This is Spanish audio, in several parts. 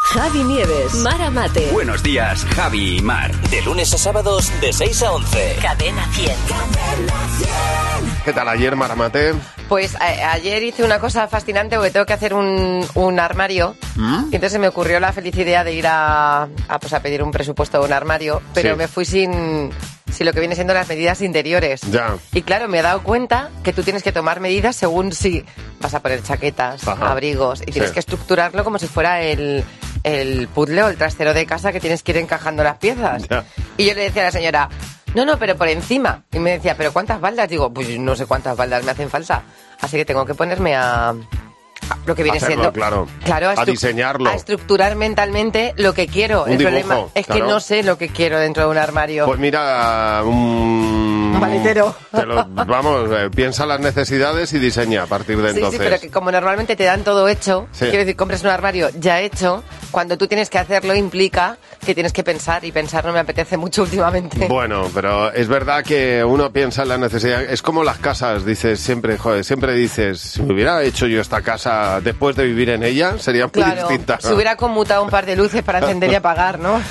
Javi Nieves, Mara Mate. Buenos días, Javi y Mar. De lunes a sábados de 6 a 11. Cadena 100. ¿Qué tal ayer, Mara Mate? Pues ayer hice una cosa fascinante porque tengo que hacer un armario. Y entonces me ocurrió la feliz idea de ir a pedir un presupuesto de un armario, pero me fui sin lo que viene siendo las medidas interiores. Ya. Y claro, me he dado cuenta que tú tienes que tomar medidas según si vas a poner chaquetas, abrigos, y tienes que estructurarlo como si fuera el puzzle o el trastero de casa que tienes que ir encajando las piezas. Ya. Y yo le decía a la señora, no, pero por encima. Y me decía, ¿pero cuántas baldas? Digo, pues no sé cuántas baldas me hacen falta. Así que tengo que ponerme a lo que viene hacerlo, siendo... Claro, a diseñarlo. A estructurar mentalmente lo que quiero. Un el dibujo, problema es que claro. no sé lo que quiero dentro de un armario. Pues mira, Un maletero. Piensa las necesidades y diseña a partir de entonces. Sí, pero que como normalmente te dan todo hecho, quiero decir, compras un armario ya hecho, cuando tú tienes que hacerlo implica que tienes que pensar, y pensar no me apetece mucho últimamente. Bueno, pero es verdad que uno piensa en la necesidad. Es como las casas, dices siempre, siempre dices, si me hubiera hecho yo esta casa después de vivir en ella, sería muy distinta. Si hubiera conmutado un par de luces para encender y apagar, ¿no?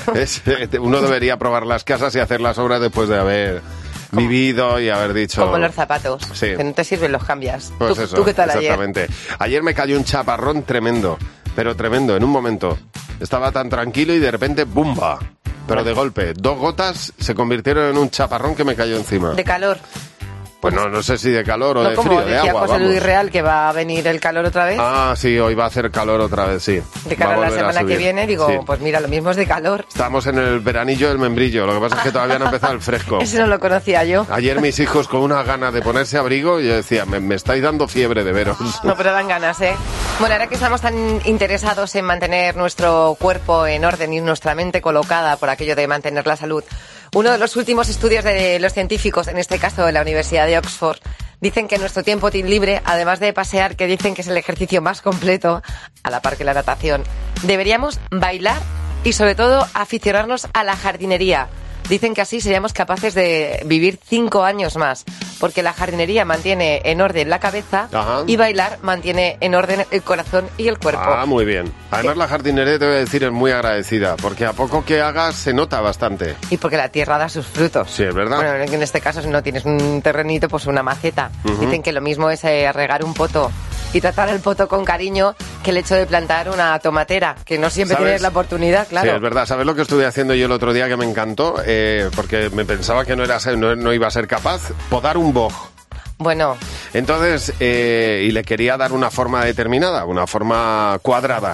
Uno debería probar las casas y hacer las obras después de haber vivido y haber dicho... Como los zapatos, sí, que no te sirven, los cambias. Pues eso, ¿Tú qué tal exactamente. Ayer me cayó un chaparrón tremendo, pero tremendo, en un momento. Estaba tan tranquilo y de repente, ¡bumba! Pero de golpe, 2 gotas se convirtieron en un chaparrón que me cayó encima. ¿De calor? Pues no sé si de calor o de frío, de agua, como decía José Luis Real, que va a venir el calor otra vez. Ah, sí, hoy va a hacer calor otra vez, sí. De cara a la semana que viene, digo, sí. Pues mira, lo mismo es de calor. Estamos en el veranillo del membrillo, lo que pasa es que todavía no ha empezado el fresco. Eso no lo conocía yo. Ayer mis hijos con una gana de ponerse abrigo, y yo decía, me estáis dando fiebre de veros. No, pero dan ganas, ¿eh? Bueno, ahora que estamos tan interesados en mantener nuestro cuerpo en orden y nuestra mente colocada por aquello de mantener la salud, uno de los últimos estudios de los científicos, en este caso de la Universidad de Oxford, dicen que en nuestro tiempo libre, además de pasear, que dicen que es el ejercicio más completo, a la par que la natación, deberíamos bailar y sobre todo aficionarnos a la jardinería. Dicen que así seríamos capaces de vivir 5 años más, porque la jardinería mantiene en orden la cabeza. Ajá. Y bailar mantiene en orden el corazón y el cuerpo. Ah, muy bien. Además la jardinería, te voy a decir, es muy agradecida, porque a poco que hagas se nota bastante. Y porque la tierra da sus frutos. Sí, es verdad. Bueno, en este caso, si no tienes un terrenito, pues una maceta. Dicen que lo mismo es regar un poto y tratar el poto con cariño que el hecho de plantar una tomatera, que no siempre tienes la oportunidad, claro. Sí, es verdad. ¿Sabes lo que estuve haciendo yo el otro día que me encantó? Porque me pensaba que no iba a ser capaz. Podar un boj. Bueno. Entonces, y le quería dar una forma determinada, una forma cuadrada,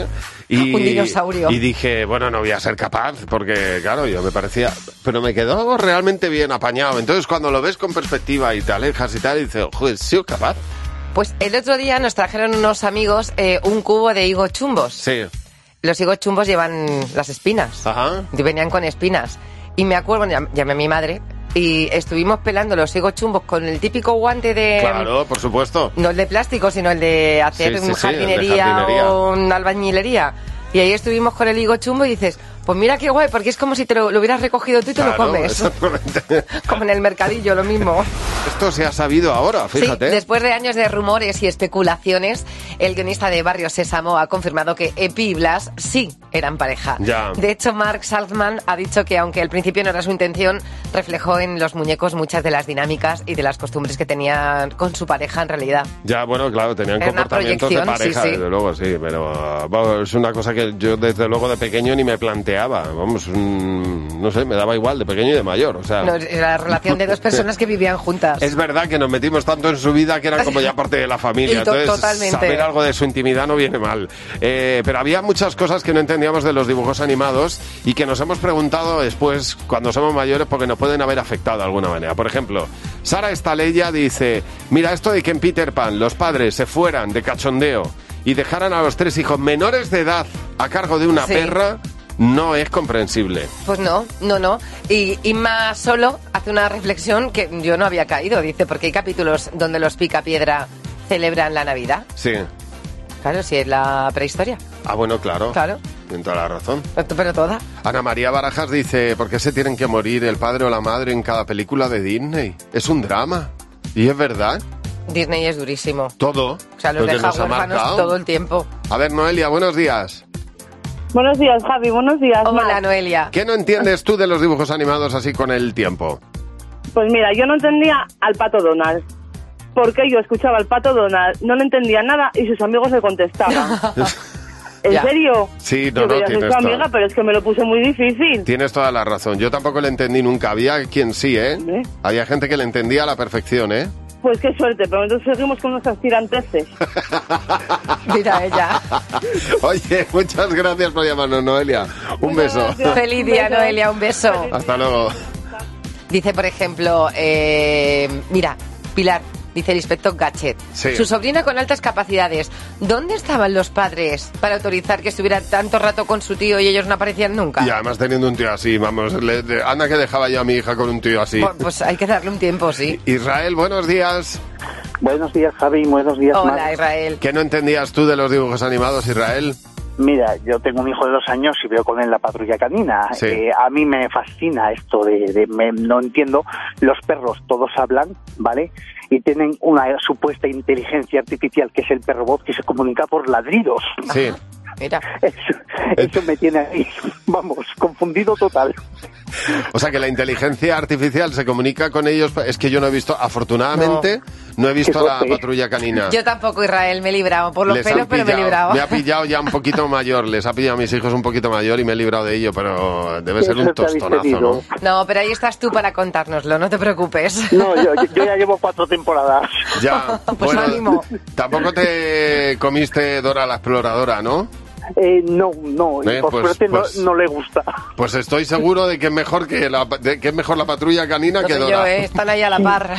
Y, un dinosaurio. Y dije, bueno, no voy a ser capaz, porque claro, yo me parecía... Pero me quedó realmente bien apañado. Entonces, cuando lo ves con perspectiva y te alejas y tal, dices, joder, ¿he sido capaz? Pues el otro día nos trajeron unos amigos un cubo de higos chumbos. Sí. Los higos chumbos llevan las espinas. Ajá. Y venían con espinas. Y me acuerdo, llamé a mi madre y estuvimos pelando los higos chumbos con el típico guante de... Claro, por supuesto. No el de plástico, sino el de hacer jardinería o una albañilería. Y ahí estuvimos con el higo chumbo y dices, pues mira qué guay, porque es como si te lo hubieras recogido tú y te lo comes. Exactamente. Como en el mercadillo, lo mismo. Esto se ha sabido ahora, fíjate. Sí, después de años de rumores y especulaciones, el guionista de Barrio Sésamo ha confirmado que Epi y Blas sí eran pareja. Ya. De hecho, Mark Saltzman ha dicho que aunque al principio no era su intención, reflejó en los muñecos muchas de las dinámicas y de las costumbres que tenían con su pareja en realidad. Ya, bueno, claro, tenían era comportamientos de pareja, sí. Desde luego, sí, pero bueno, es una cosa que yo desde luego de pequeño ni me planteaba. Vamos, no sé, me daba igual de pequeño y de mayor, o sea... No, era la relación de dos personas que vivían juntas. Es verdad que nos metimos tanto en su vida que era como ya parte de la familia, entonces totalmente. Saber algo de su intimidad no viene mal. Pero había muchas cosas que no entendíamos de los dibujos animados y que nos hemos preguntado después, cuando somos mayores, porque nos pueden haber afectado de alguna manera. Por ejemplo, Sara Estaleya dice, mira, esto de que en Peter Pan los padres se fueran de cachondeo y dejaran a los 3 hijos menores de edad a cargo de una perra... No es comprensible. Pues no. Y Inma Solo hace una reflexión que yo no había caído. Dice, porque hay capítulos donde los Picapiedra celebran la Navidad. Sí. Claro, si es la prehistoria. Ah, bueno, claro. Claro. Tiene toda la razón. Pero toda. Ana María Barajas dice, ¿por qué se tienen que morir el padre o la madre en cada película de Disney? Es un drama. Y es verdad. Disney es durísimo. Todo. O sea, los deja huérfanos todo el tiempo. A ver, Noelia, buenos días. Buenos días, Javi. Buenos días, Hola, Mar. Noelia. ¿Qué no entiendes tú de los dibujos animados así con el tiempo? Pues mira, yo no entendía al Pato Donald. Porque yo escuchaba al Pato Donald, no le entendía nada y sus amigos le contestaban. ¿En Ya. serio? Sí, no, Yo no, quería ser tienes su toda- amiga, pero es que me lo puse muy difícil. Tienes toda la razón. Yo tampoco le entendí nunca. Había quien sí, ¿eh? ¿Eh? Había gente que le entendía a la perfección, ¿eh? Pues qué suerte, pero entonces seguimos con nuestras tiranteces. Mira ella. Oye, muchas gracias por llamarnos, Noelia. Un Muchas beso. gracias. Feliz día, Noelia, un beso. Hasta luego. Dice, por ejemplo, mira, Pilar, dice el inspector Gadget. Sí. Su sobrina con altas capacidades. ¿Dónde estaban los padres para autorizar que estuviera tanto rato con su tío y ellos no aparecían nunca? Y además teniendo un tío así, vamos, anda que dejaba yo a mi hija con un tío así. Pues hay que darle un tiempo, sí. Israel, buenos días. Buenos días, Javi. Buenos días, Hola, Mar. Israel. ¿Qué no entendías tú de los dibujos animados, Israel? Mira, yo tengo un hijo de 2 años y veo con él La Patrulla Canina. Sí. A mí me fascina esto no entiendo. Los perros todos hablan, ¿vale? Y tienen una supuesta inteligencia artificial que es el perro voz que se comunica por ladridos. Sí. Mira. Eso me tiene ahí, vamos, confundido total. O sea que la inteligencia artificial se comunica con ellos. Es que yo no he visto, afortunadamente, no he visto Qué la suerte. Patrulla Canina. Yo tampoco, Israel, me he librado. Por los Les pelos, han pero me he pillado. librado. Me ha pillado ya un poquito mayor. Les ha pillado a mis hijos un poquito mayor y me he librado de ello, pero debe ser un Suerte habéis tostonazo, tenido. ¿no? No, pero ahí estás tú para contárnoslo, no te preocupes. No, yo ya llevo 4 temporadas. Ya, Pues ánimo. Tampoco te comiste Dora la Exploradora, ¿no? No, y por Pues- suerte pues- no le gusta. Pues estoy seguro de que es mejor que que es mejor la Patrulla Canina No que sé Dora. yo, están ahí a la par.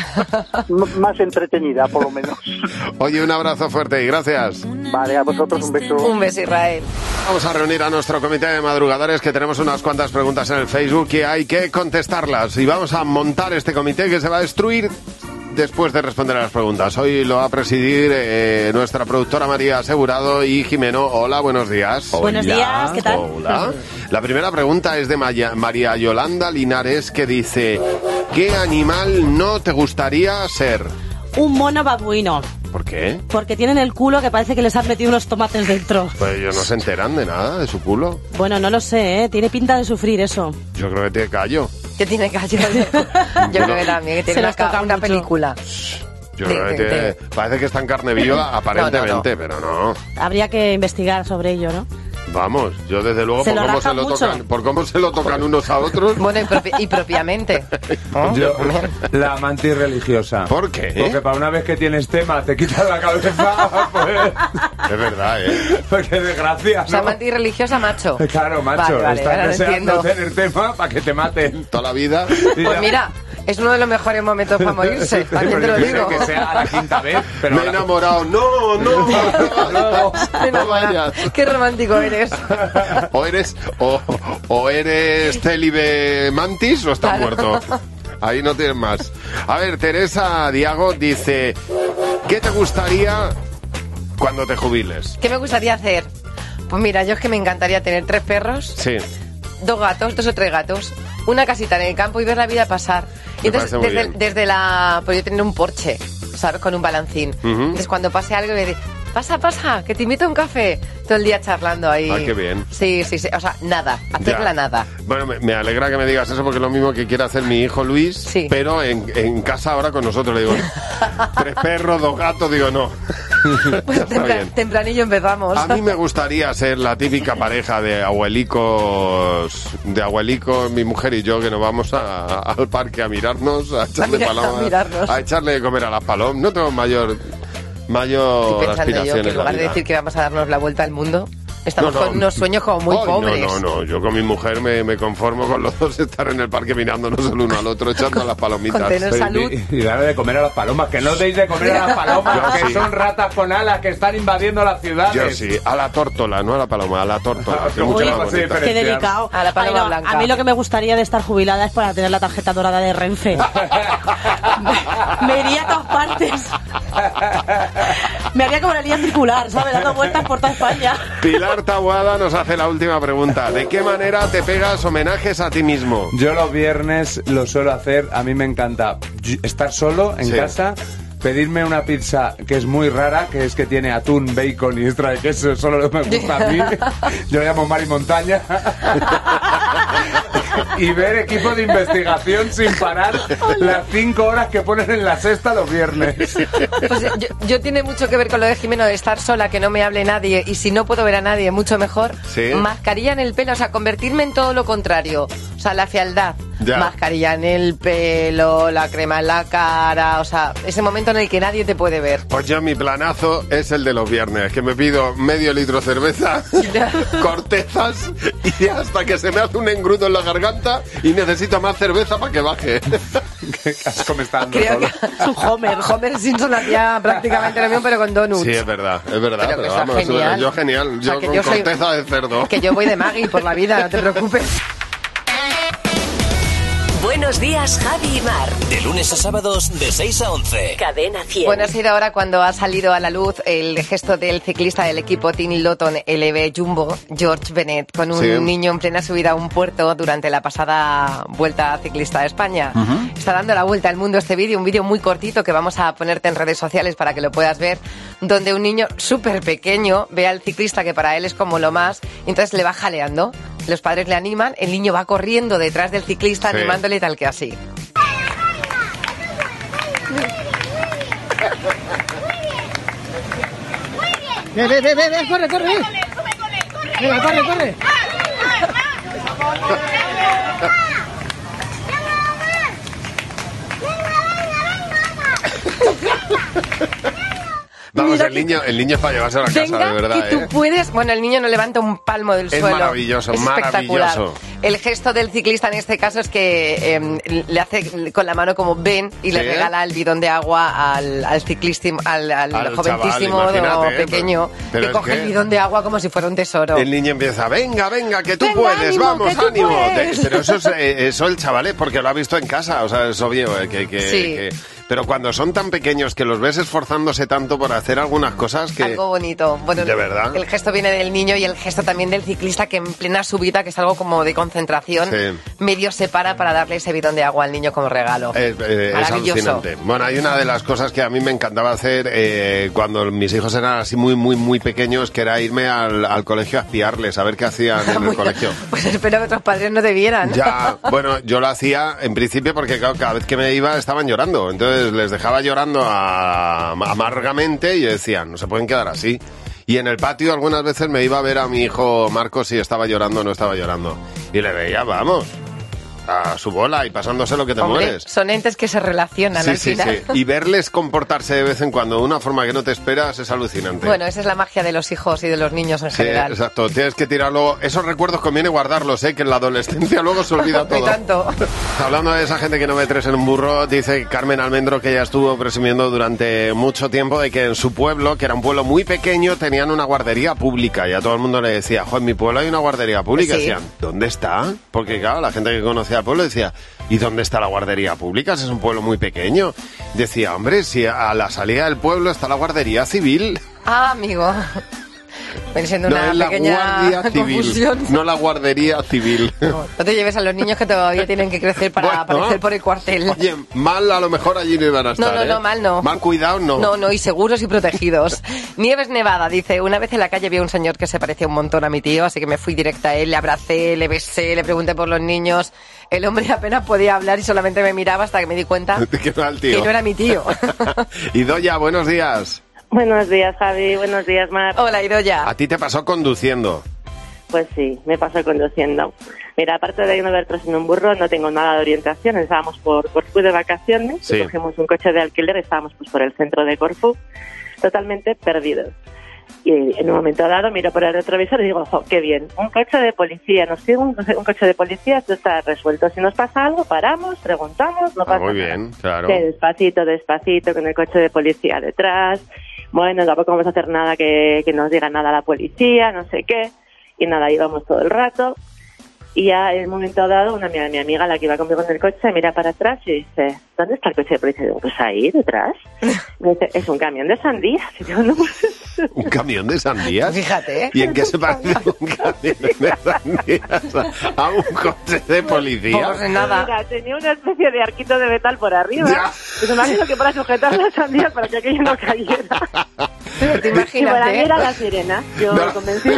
Más entretenida, por lo menos. Oye, un abrazo fuerte y gracias. Vale, a vosotros un beso. Un beso, Israel. Vamos a reunir a nuestro comité de madrugadores, que tenemos unas cuantas preguntas en el Facebook y hay que contestarlas. Y vamos a montar este comité que se va a destruir después de responder a las preguntas. Hoy lo va a presidir nuestra productora María Asegurado y Jimeno. Hola, buenos días. Buenos días, ¿qué tal? Hola. La primera pregunta es de María Yolanda Linares, que dice: ¿qué animal no te gustaría ser? Un mono babuino, ¿Por qué? porque tienen el culo que parece que les han metido unos tomates dentro. Pues ellos no se enteran de nada, de su culo. Bueno, no lo sé, ¿eh? Tiene pinta de sufrir eso. Yo creo que tiene callo. Que tiene callo. Yo creo que también, que Se tiene los toca una mucho. película. Yo creo que tiene... Parece que está en carne viva, aparentemente, pero no. Habría que investigar sobre ello, ¿no? Vamos, yo desde luego Se por lo cómo se rajan lo mucho. tocan, por cómo se lo tocan unos a otros. Bueno, y propiamente. Yo, la mantis religiosa. ¿Por qué? Porque para una vez que tienes tema te quitas la cabeza, pues... Es verdad, ¿eh? Pues qué desgracia, O sea, ¿no? mantis religiosa, macho. Claro, macho, Vale, están ahora lo deseando entiendo. tener tema para que te maten. Toda la vida. Y Pues ya. mira, es uno de los mejores momentos para morirse, también te lo Pero yo digo. sé que sea a la 5ª vez, pero Me he enamorado. No, no vayas. Qué romántico eres. O eres célibe mantis o estás muerto. Ahí no tienes más. A ver, Teresa Diago dice: ¿qué te gustaría cuando te jubiles? ¿Qué me gustaría hacer? Pues mira, yo es que me encantaría tener 3 perros, Sí. 2 gatos, 2 o 3 gatos, una casita en el campo y ver la vida pasar. Y Me entonces, parece muy bien. desde la... Pues yo tener un Porsche, ¿sabes? Con un balancín. Ujú. Entonces cuando pase algo me dice: pasa, que te invito a un café. Todo el día charlando ahí. Ah, qué bien. Sí. O sea, nada, hacer Ya. la nada. Bueno, me alegra que me digas eso, porque es lo mismo que quiere hacer mi hijo Luis, Sí. pero en casa ahora con nosotros. Le digo: 3 perros, 2 gatos. Digo, no. Pues Ya está bien. tempranillo empezamos. A mí me gustaría ser la típica pareja de abuelicos, mi mujer y yo, que nos vamos al parque a mirarnos, a echarle palomas, mirarnos. a echarle de comer a las palomas. No tengo mayor Estoy pensando aspiración yo que en en la lugar de vida. decir que vamos a darnos la vuelta al mundo, estamos No, no. con unos sueños como muy Ay, pobres. No, yo con mi mujer me conformo con los dos estar en el parque mirándonos el uno al otro, echando las palomitas. Con tener salud. Y darle de comer a las palomas, que no deis de comer a las palomas, Yo que sí. son ratas con alas que están invadiendo las ciudades. Yo sí, a la tórtola, no a la paloma, a la tórtola. que es mucho Uy, más pues sí, bonita. pero- Qué delicado. A la paloma Ay, no, blanca. a mí lo que me gustaría de estar jubilada es para tener la tarjeta dorada de Renfe. me iría a todas partes. Me haría como la línea circular, ¿sabes? Dando vueltas por toda España. Pilar Taboada nos hace la última pregunta. ¿De qué manera te pegas homenajes a ti mismo? Yo los viernes lo suelo hacer, a mí me encanta estar solo en Sí. casa, pedirme una pizza que es muy rara, que es que tiene atún, bacon y extra de queso, solo me gusta a mí. Yo lo llamo mar y montaña. Y ver Equipo de Investigación sin parar las 5 horas que ponen en la sexta los viernes. Pues yo tiene mucho que ver con lo de Jimeno, de estar sola, que no me hable nadie, y si no puedo ver a nadie, mucho mejor. ¿Sí? Mascarilla en el pelo, o sea, convertirme en todo lo contrario. O sea, la fealdad. Ya. Mascarilla en el pelo, la crema en la cara, o sea, ese momento en el que nadie te puede ver. Pues yo mi planazo es el de los viernes, que me pido medio litro de cerveza, cortezas, y hasta que se me hace un engrudo en la garganta y necesito más cerveza para que baje. Qué asco me está dando Creo todo. que es un Homer Simpson hacía prácticamente lo mismo, pero con donuts. Sí, es verdad, Pero que vamos, está genial. yo genial, O sea, yo que con yo soy- corteza de cerdo. Que yo voy de Maggie por la vida, no te preocupes. Buenos días, Javi y Mar. De lunes a sábados de 6 a 11. Cadena 100. Bueno, ha sido ahora cuando ha salido a la luz el gesto del ciclista del equipo Team Lotton LB Jumbo, George Bennett, con un Sí. niño en plena subida a un puerto durante la pasada Vuelta Ciclista de España. Está dando la vuelta al mundo este vídeo, un vídeo muy cortito que vamos a ponerte en redes sociales para que lo puedas ver, donde un niño súper pequeño ve al ciclista, que para él es como lo más, y entonces le va jaleando. Los padres le animan, el niño va corriendo detrás del ciclista, Sí. animándole tal que así. Ve, corre, corre. Venga, corre, corre. Vamos, Mira el niño es para llevarse a la casa, Venga, de verdad. que tú puedes. Bueno, el niño no levanta un palmo del Es suelo. maravilloso, Es espectacular. maravilloso. El gesto del ciclista en este caso es que le hace con la mano como ven y le ¿Sí? regala el bidón de agua al ciclista, al joventísimo chaval, imagínate, pequeño, pero que es coge que- el bidón de agua como si fuera un tesoro. El niño empieza, venga, que tú Venga, puedes, ánimo, vamos, que tú ánimo. puedes. Pero eso el chaval es porque lo ha visto en casa, o sea, es obvio Sí. pero cuando son tan pequeños que los ves esforzándose tanto por hacer algunas cosas que... Algo bonito. Bueno, ¿De verdad? El gesto viene del niño y el gesto también del ciclista, que en plena subida, que es algo como de concentración, Sí. medio se para darle ese bidón de agua al niño como regalo. Es Maravilloso. alucinante. Bueno, hay una de las cosas que a mí me encantaba hacer cuando mis hijos eran así muy pequeños, que era irme al colegio a espiarles, a ver qué hacían en el Muy- colegio. Pues espero que otros padres no te vieran. Ya, bueno, yo lo hacía en principio porque claro, cada vez que me iba estaban llorando, entonces les dejaba llorando amargamente y decían, no se pueden quedar así. Y en el patio algunas veces me iba a ver a mi hijo Marcos si estaba llorando o no estaba llorando. Y le veía, vamos, a su bola y pasándose lo que te Hombre, mueres. son entes que se relacionan Sí, al sí, final. sí. Y verles comportarse de vez en cuando de una forma que no te esperas es alucinante. Bueno, esa es la magia de los hijos y de los niños en Sí, general. exacto. Tienes que tirarlo. Esos recuerdos conviene guardarlos, que en la adolescencia luego se olvida No hay todo. tanto. Hablando de esa gente que no ve tres en un burro, dice Carmen Almendro que ella estuvo presumiendo durante mucho tiempo de que en su pueblo, que era un pueblo muy pequeño, tenían una guardería pública y a todo el mundo le decía, jo, en mi pueblo hay una guardería pública. Sí. Decían, ¿dónde está? Porque claro, la gente que conocía el pueblo decía, ¿y dónde está la guardería pública? Si es un pueblo muy pequeño. Decía, hombre, si a la salida del pueblo está la guardería civil. Ah, amigo. Viene siendo No, una es la pequeña guardia civil, confusión. no la guardería civil. No te lleves a los niños que todavía tienen que crecer para Bueno. aparecer por el cuartel. Oye, mal a lo mejor allí no iban a estar, No, mal no. Mal cuidado no. No, y seguros y protegidos. Nieves Nevada dice, una vez en la calle vi a un señor que se parecía un montón a mi tío, así que me fui directa a él, le abracé, le besé, le pregunté por los niños. El hombre apenas podía hablar y solamente me miraba hasta que me di cuenta ¿Qué tal, tío? que no era mi tío. Idoya, buenos días. Buenos días, Javi. Buenos días, Mar. Hola, Idoya. A ti te pasó conduciendo. Pues sí, me pasó conduciendo. Mira, aparte de no ver tres en un burro, no tengo nada de orientación. Estábamos por Corfú de vacaciones, Sí. y cogimos un coche de alquiler, estábamos pues por el centro de Corfú, totalmente perdidos. Y en un momento dado miro por el retrovisor y digo, ¡jo, qué bien! Un coche de policía, nos sigue un coche de policía, esto está resuelto. Si nos pasa algo, paramos, preguntamos, no pasa Muy nada. bien, claro. Sí, despacito, con el coche de policía detrás. Bueno, tampoco vamos a hacer nada que nos diga nada la policía, no sé qué. Y nada, íbamos todo el rato. Y ya en un momento dado, mi amiga, la que iba conmigo en el coche, mira para atrás y dice, ¿dónde está el coche de policía? Y digo, pues ahí, detrás. Me dice, es un camión de sandías. Y digo, no, pues, ¿Un camión de sandías? Fíjate. ¿Y en qué se parece un camión de sandías a un coche de policía? Pues nada. Mira, tenía una especie de arquito de metal por arriba. Ya. Pues me imagino que para sujetar las sandías para que aquello no cayera. Pero te Y para mí imagínate. era la sirena. Yo No. me convencí.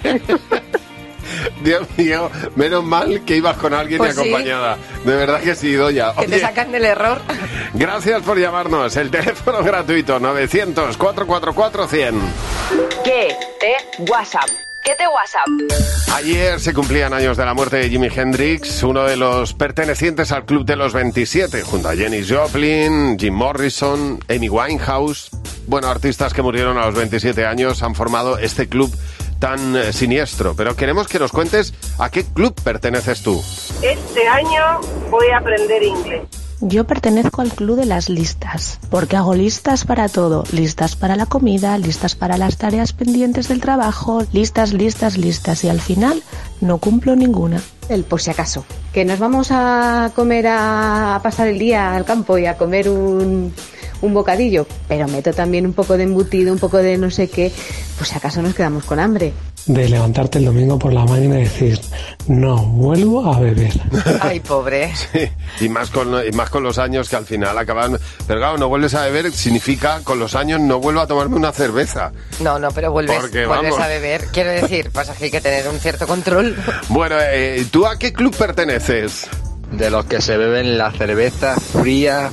Dios mío, menos mal que ibas con alguien Pues y acompañada. De verdad que sí, Doya. Que te Oye, sacan del error. gracias por llamarnos. El teléfono gratuito 900-444-100. ¿Qué te WhatsApp? ¿Qué te WhatsApp? Ayer se cumplían años de la muerte de Jimi Hendrix, uno de los pertenecientes al Club de los 27, junto a Janis Joplin, Jim Morrison, Amy Winehouse. Bueno, artistas que murieron a los 27 años han formado este club tan siniestro. Pero queremos que nos cuentes a qué club perteneces tú. Este año voy a aprender inglés. Yo pertenezco al club de las listas, porque hago listas para todo, listas para la comida, listas para las tareas pendientes del trabajo, listas, y al final no cumplo ninguna. El por si acaso, que nos vamos a comer a pasar el día al campo y a comer un bocadillo, pero meto también un poco de embutido, un poco de no sé qué, pues si acaso nos quedamos con hambre. De levantarte el domingo por la mañana y decir, no vuelvo a beber. Ay, pobre. Sí, y más con los años que al final acaban... Pero claro, no vuelves a beber significa con los años no vuelvo a tomarme una cerveza. No, pero vuelves vamos. a beber. Quiero decir, pasa que hay que tener un cierto control. Bueno, ¿tú a qué club perteneces? De los que se beben la cerveza fría.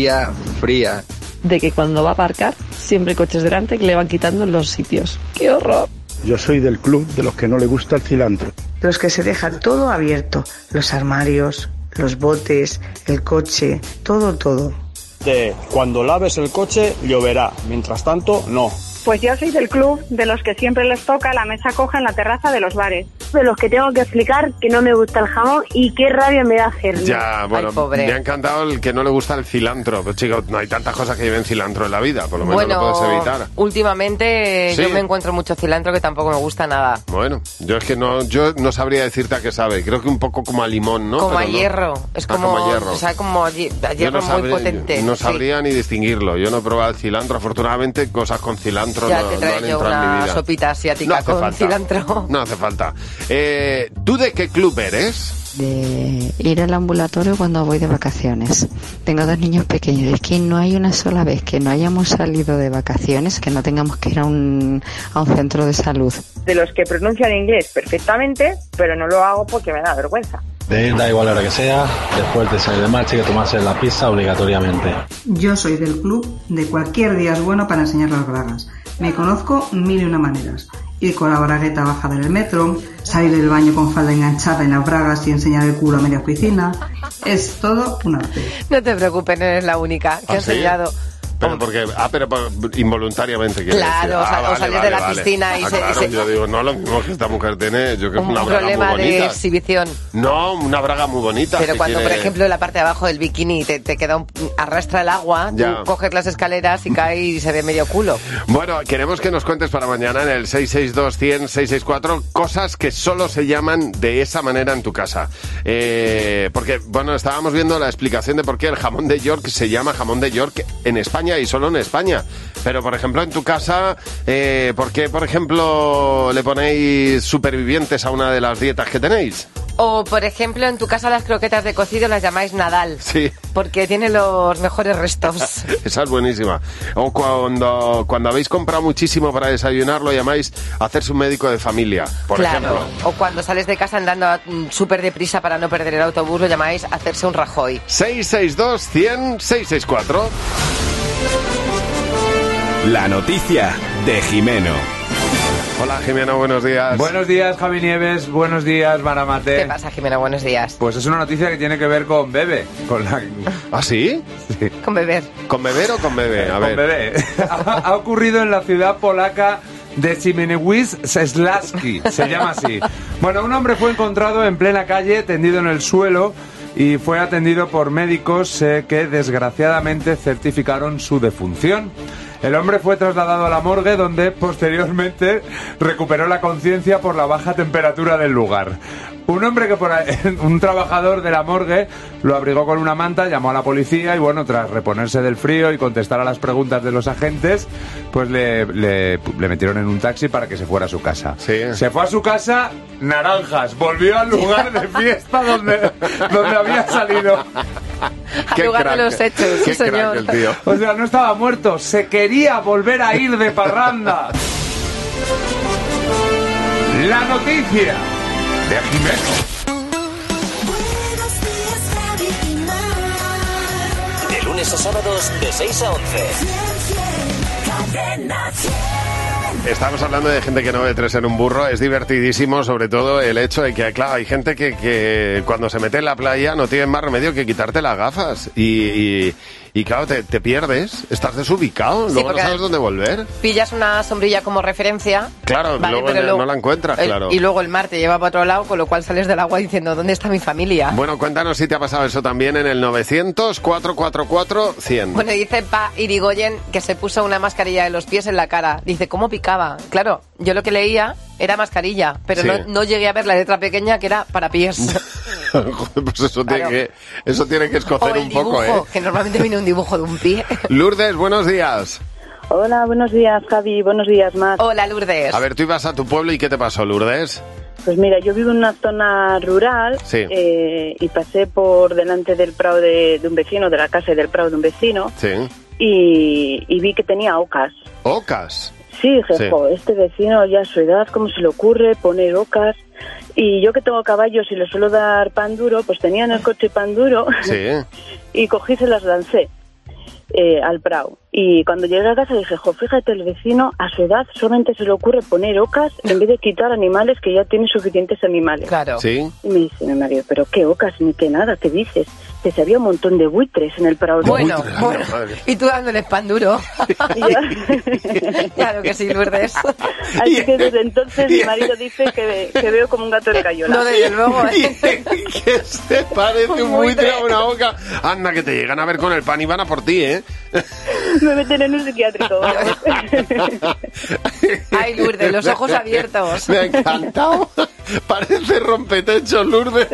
De que cuando va a aparcar, siempre hay coches delante que le van quitando los sitios. ¡Qué horror! Yo soy del club de los que no le gusta el cilantro. Los que se dejan todo abierto, los armarios, los botes, el coche, todo. De cuando laves el coche lloverá, mientras tanto no. Pues yo soy del club de los que siempre les toca la mesa coja en la terraza de los bares. De los que tengo que explicar que no me gusta el jamón y qué rabia me da hacerlo. Ya, bueno, Ay, pobre. me ha encantado el que no le gusta el cilantro. Pero chicos, no hay tantas cosas que lleven cilantro en la vida, por lo menos lo puedes evitar. Últimamente Sí. yo me encuentro mucho cilantro que tampoco me gusta nada. Bueno, yo no sabría decirte a qué sabe. Creo que un poco como a limón, ¿no? Como Pero a no. hierro. Es como, como a hierro. O sea, como a hierro muy potente. No Sí. sabría ni distinguirlo. Yo no he probado el cilantro. Afortunadamente, cosas con cilantro Ya no te han traigo yo entrado en mi una vida. sopita No asiática hace con falta. cilantro. No hace falta. ¿Tú de qué club eres? De ir al ambulatorio cuando voy de vacaciones. Tengo 2 niños pequeños. Es que no hay una sola vez que no hayamos salido de vacaciones que no tengamos que ir a un centro de salud. De los que pronuncian inglés perfectamente, pero no lo hago porque me da vergüenza. De ir da igual la hora que sea, después de salir de marcha hay que tomarse la pizza obligatoriamente. Yo soy del club de cualquier día es bueno para enseñar las bragas. Me conozco 1001 maneras. Ir con la bragueta bajada en el metro, salir del baño con falda enganchada en las bragas y enseñar el culo a media piscina. Es todo un arte. No te preocupes, no eres la única que ha ¿Sí? enseñado. Pero porque involuntariamente quiero Claro, decir. o salir de la piscina y claro, yo digo, no lo mismo que esta mujer tiene, yo creo que un una braga muy problema de bonita. exhibición. No, una braga muy bonita. Pero que cuando, tiene- por ejemplo, en la parte de abajo del bikini te queda arrastra el agua, Ya. tú coges las escaleras y cae y se ve medio culo. Bueno, queremos que nos cuentes para mañana en el 662-100-664 cosas que solo se llaman de esa manera en tu casa. Porque, bueno, estábamos viendo la explicación de por qué el jamón de York se llama jamón de York en España y solo en España. Pero, por ejemplo, en tu casa, ¿por qué, por ejemplo, le ponéis supervivientes a una de las dietas que tenéis? O, por ejemplo, en tu casa las croquetas de cocido las llamáis Nadal. Sí. Porque tiene los mejores restos. Esa es buenísima. O cuando habéis comprado muchísimo para desayunar, lo llamáis hacerse un médico de familia, por Claro. ejemplo. O cuando sales de casa andando súper deprisa para no perder el autobús, lo llamáis hacerse un Rajoy. 662-100-664. La noticia de Jimeno. Hola, Jimeno, buenos días. Buenos días, Javi Nieves. Buenos días, Maramate. ¿Qué pasa, Jimeno? Buenos días. Pues es una noticia que tiene que ver con Bebe. ¿Ah, sí? Sí. Con beber. ¿Con beber o con bebé? A ver. Con Bebe. Ha ocurrido en la ciudad polaca de Siemieniec-Śląski, se llama así. Bueno, un hombre fue encontrado en plena calle, tendido en el suelo, y fue atendido por médicos que desgraciadamente certificaron su defunción. El hombre fue trasladado a la morgue, donde posteriormente recuperó la conciencia por la baja temperatura del lugar. Un trabajador de la morgue lo abrigó con una manta, llamó a la policía y bueno, tras reponerse del frío y contestar a las preguntas de los agentes, pues le metieron en un taxi para que se fuera a su casa. Sí. Se fue a su casa, naranjas, volvió al lugar de fiesta donde había salido. Al lugar de los hechos, sí señor. El tío. O sea, no estaba muerto, se quería volver a ir de parranda. La noticia de Jimeno. De lunes a sábados de 6 a 11. Estamos hablando de gente que no ve tres en un burro. Es divertidísimo, sobre todo el hecho de que, claro, hay gente que cuando se mete en la playa no tiene más remedio que quitarte las gafas. Y claro, te pierdes, estás desubicado, Sí, luego no sabes dónde volver. Pillas una sombrilla como referencia. Claro, vale, luego pero no la encuentras, claro. Y luego el mar te lleva para otro lado, con lo cual sales del agua diciendo, ¿dónde está mi familia? Bueno, cuéntanos si te ha pasado eso también en el 900-444-100. Bueno, dice Pa Irigoyen que se puso una mascarilla de los pies en la cara. Dice, ¿cómo picaba? Claro, yo lo que leía era mascarilla, pero Sí. no llegué a ver la letra pequeña que era para pies. Pues eso, Claro. tiene que escocer O el un poco, dibujo, que normalmente viene un dibujo de un pie. Lourdes, buenos días. Hola, buenos días, Javi. Buenos días, Mar. Hola, Lourdes. A ver, tú ibas a tu pueblo y ¿qué te pasó, Lourdes? Pues mira, yo vivo en una zona rural Sí. y pasé por delante del prado de un vecino, de la casa y del prado de un vecino, Sí. y vi que tenía ocas. ¿Ocas? Sí, dije, Sí. "Jo, este vecino ya a su edad, ¿cómo se le ocurre poner ocas? Y yo que tengo caballos y les suelo dar pan duro, pues tenía en el coche pan duro Sí. y cogí y se las lancé al prado. Y cuando llegué a casa dije, jo, fíjate, el vecino a su edad solamente se le ocurre poner ocas en vez de quitar animales que ya tiene suficientes animales. Claro. Sí. Y me dice mi marido, pero qué ocas ni qué nada, ¿qué dices? Que se había un montón de buitres en el prado. Bueno, y tú dándoles pan duro. Claro que sí, Lourdes. Así que desde entonces mi marido dice que veo como un gato de cayola. No, desde luego. Que se parece un buitre a una oca. Anda, que te llegan a ver con el pan y van a por ti, ¿eh? Me meten en un psiquiátrico. Vamos. Ay, Lourdes, los ojos abiertos. Me ha encantado. Parece rompetechos, Lourdes.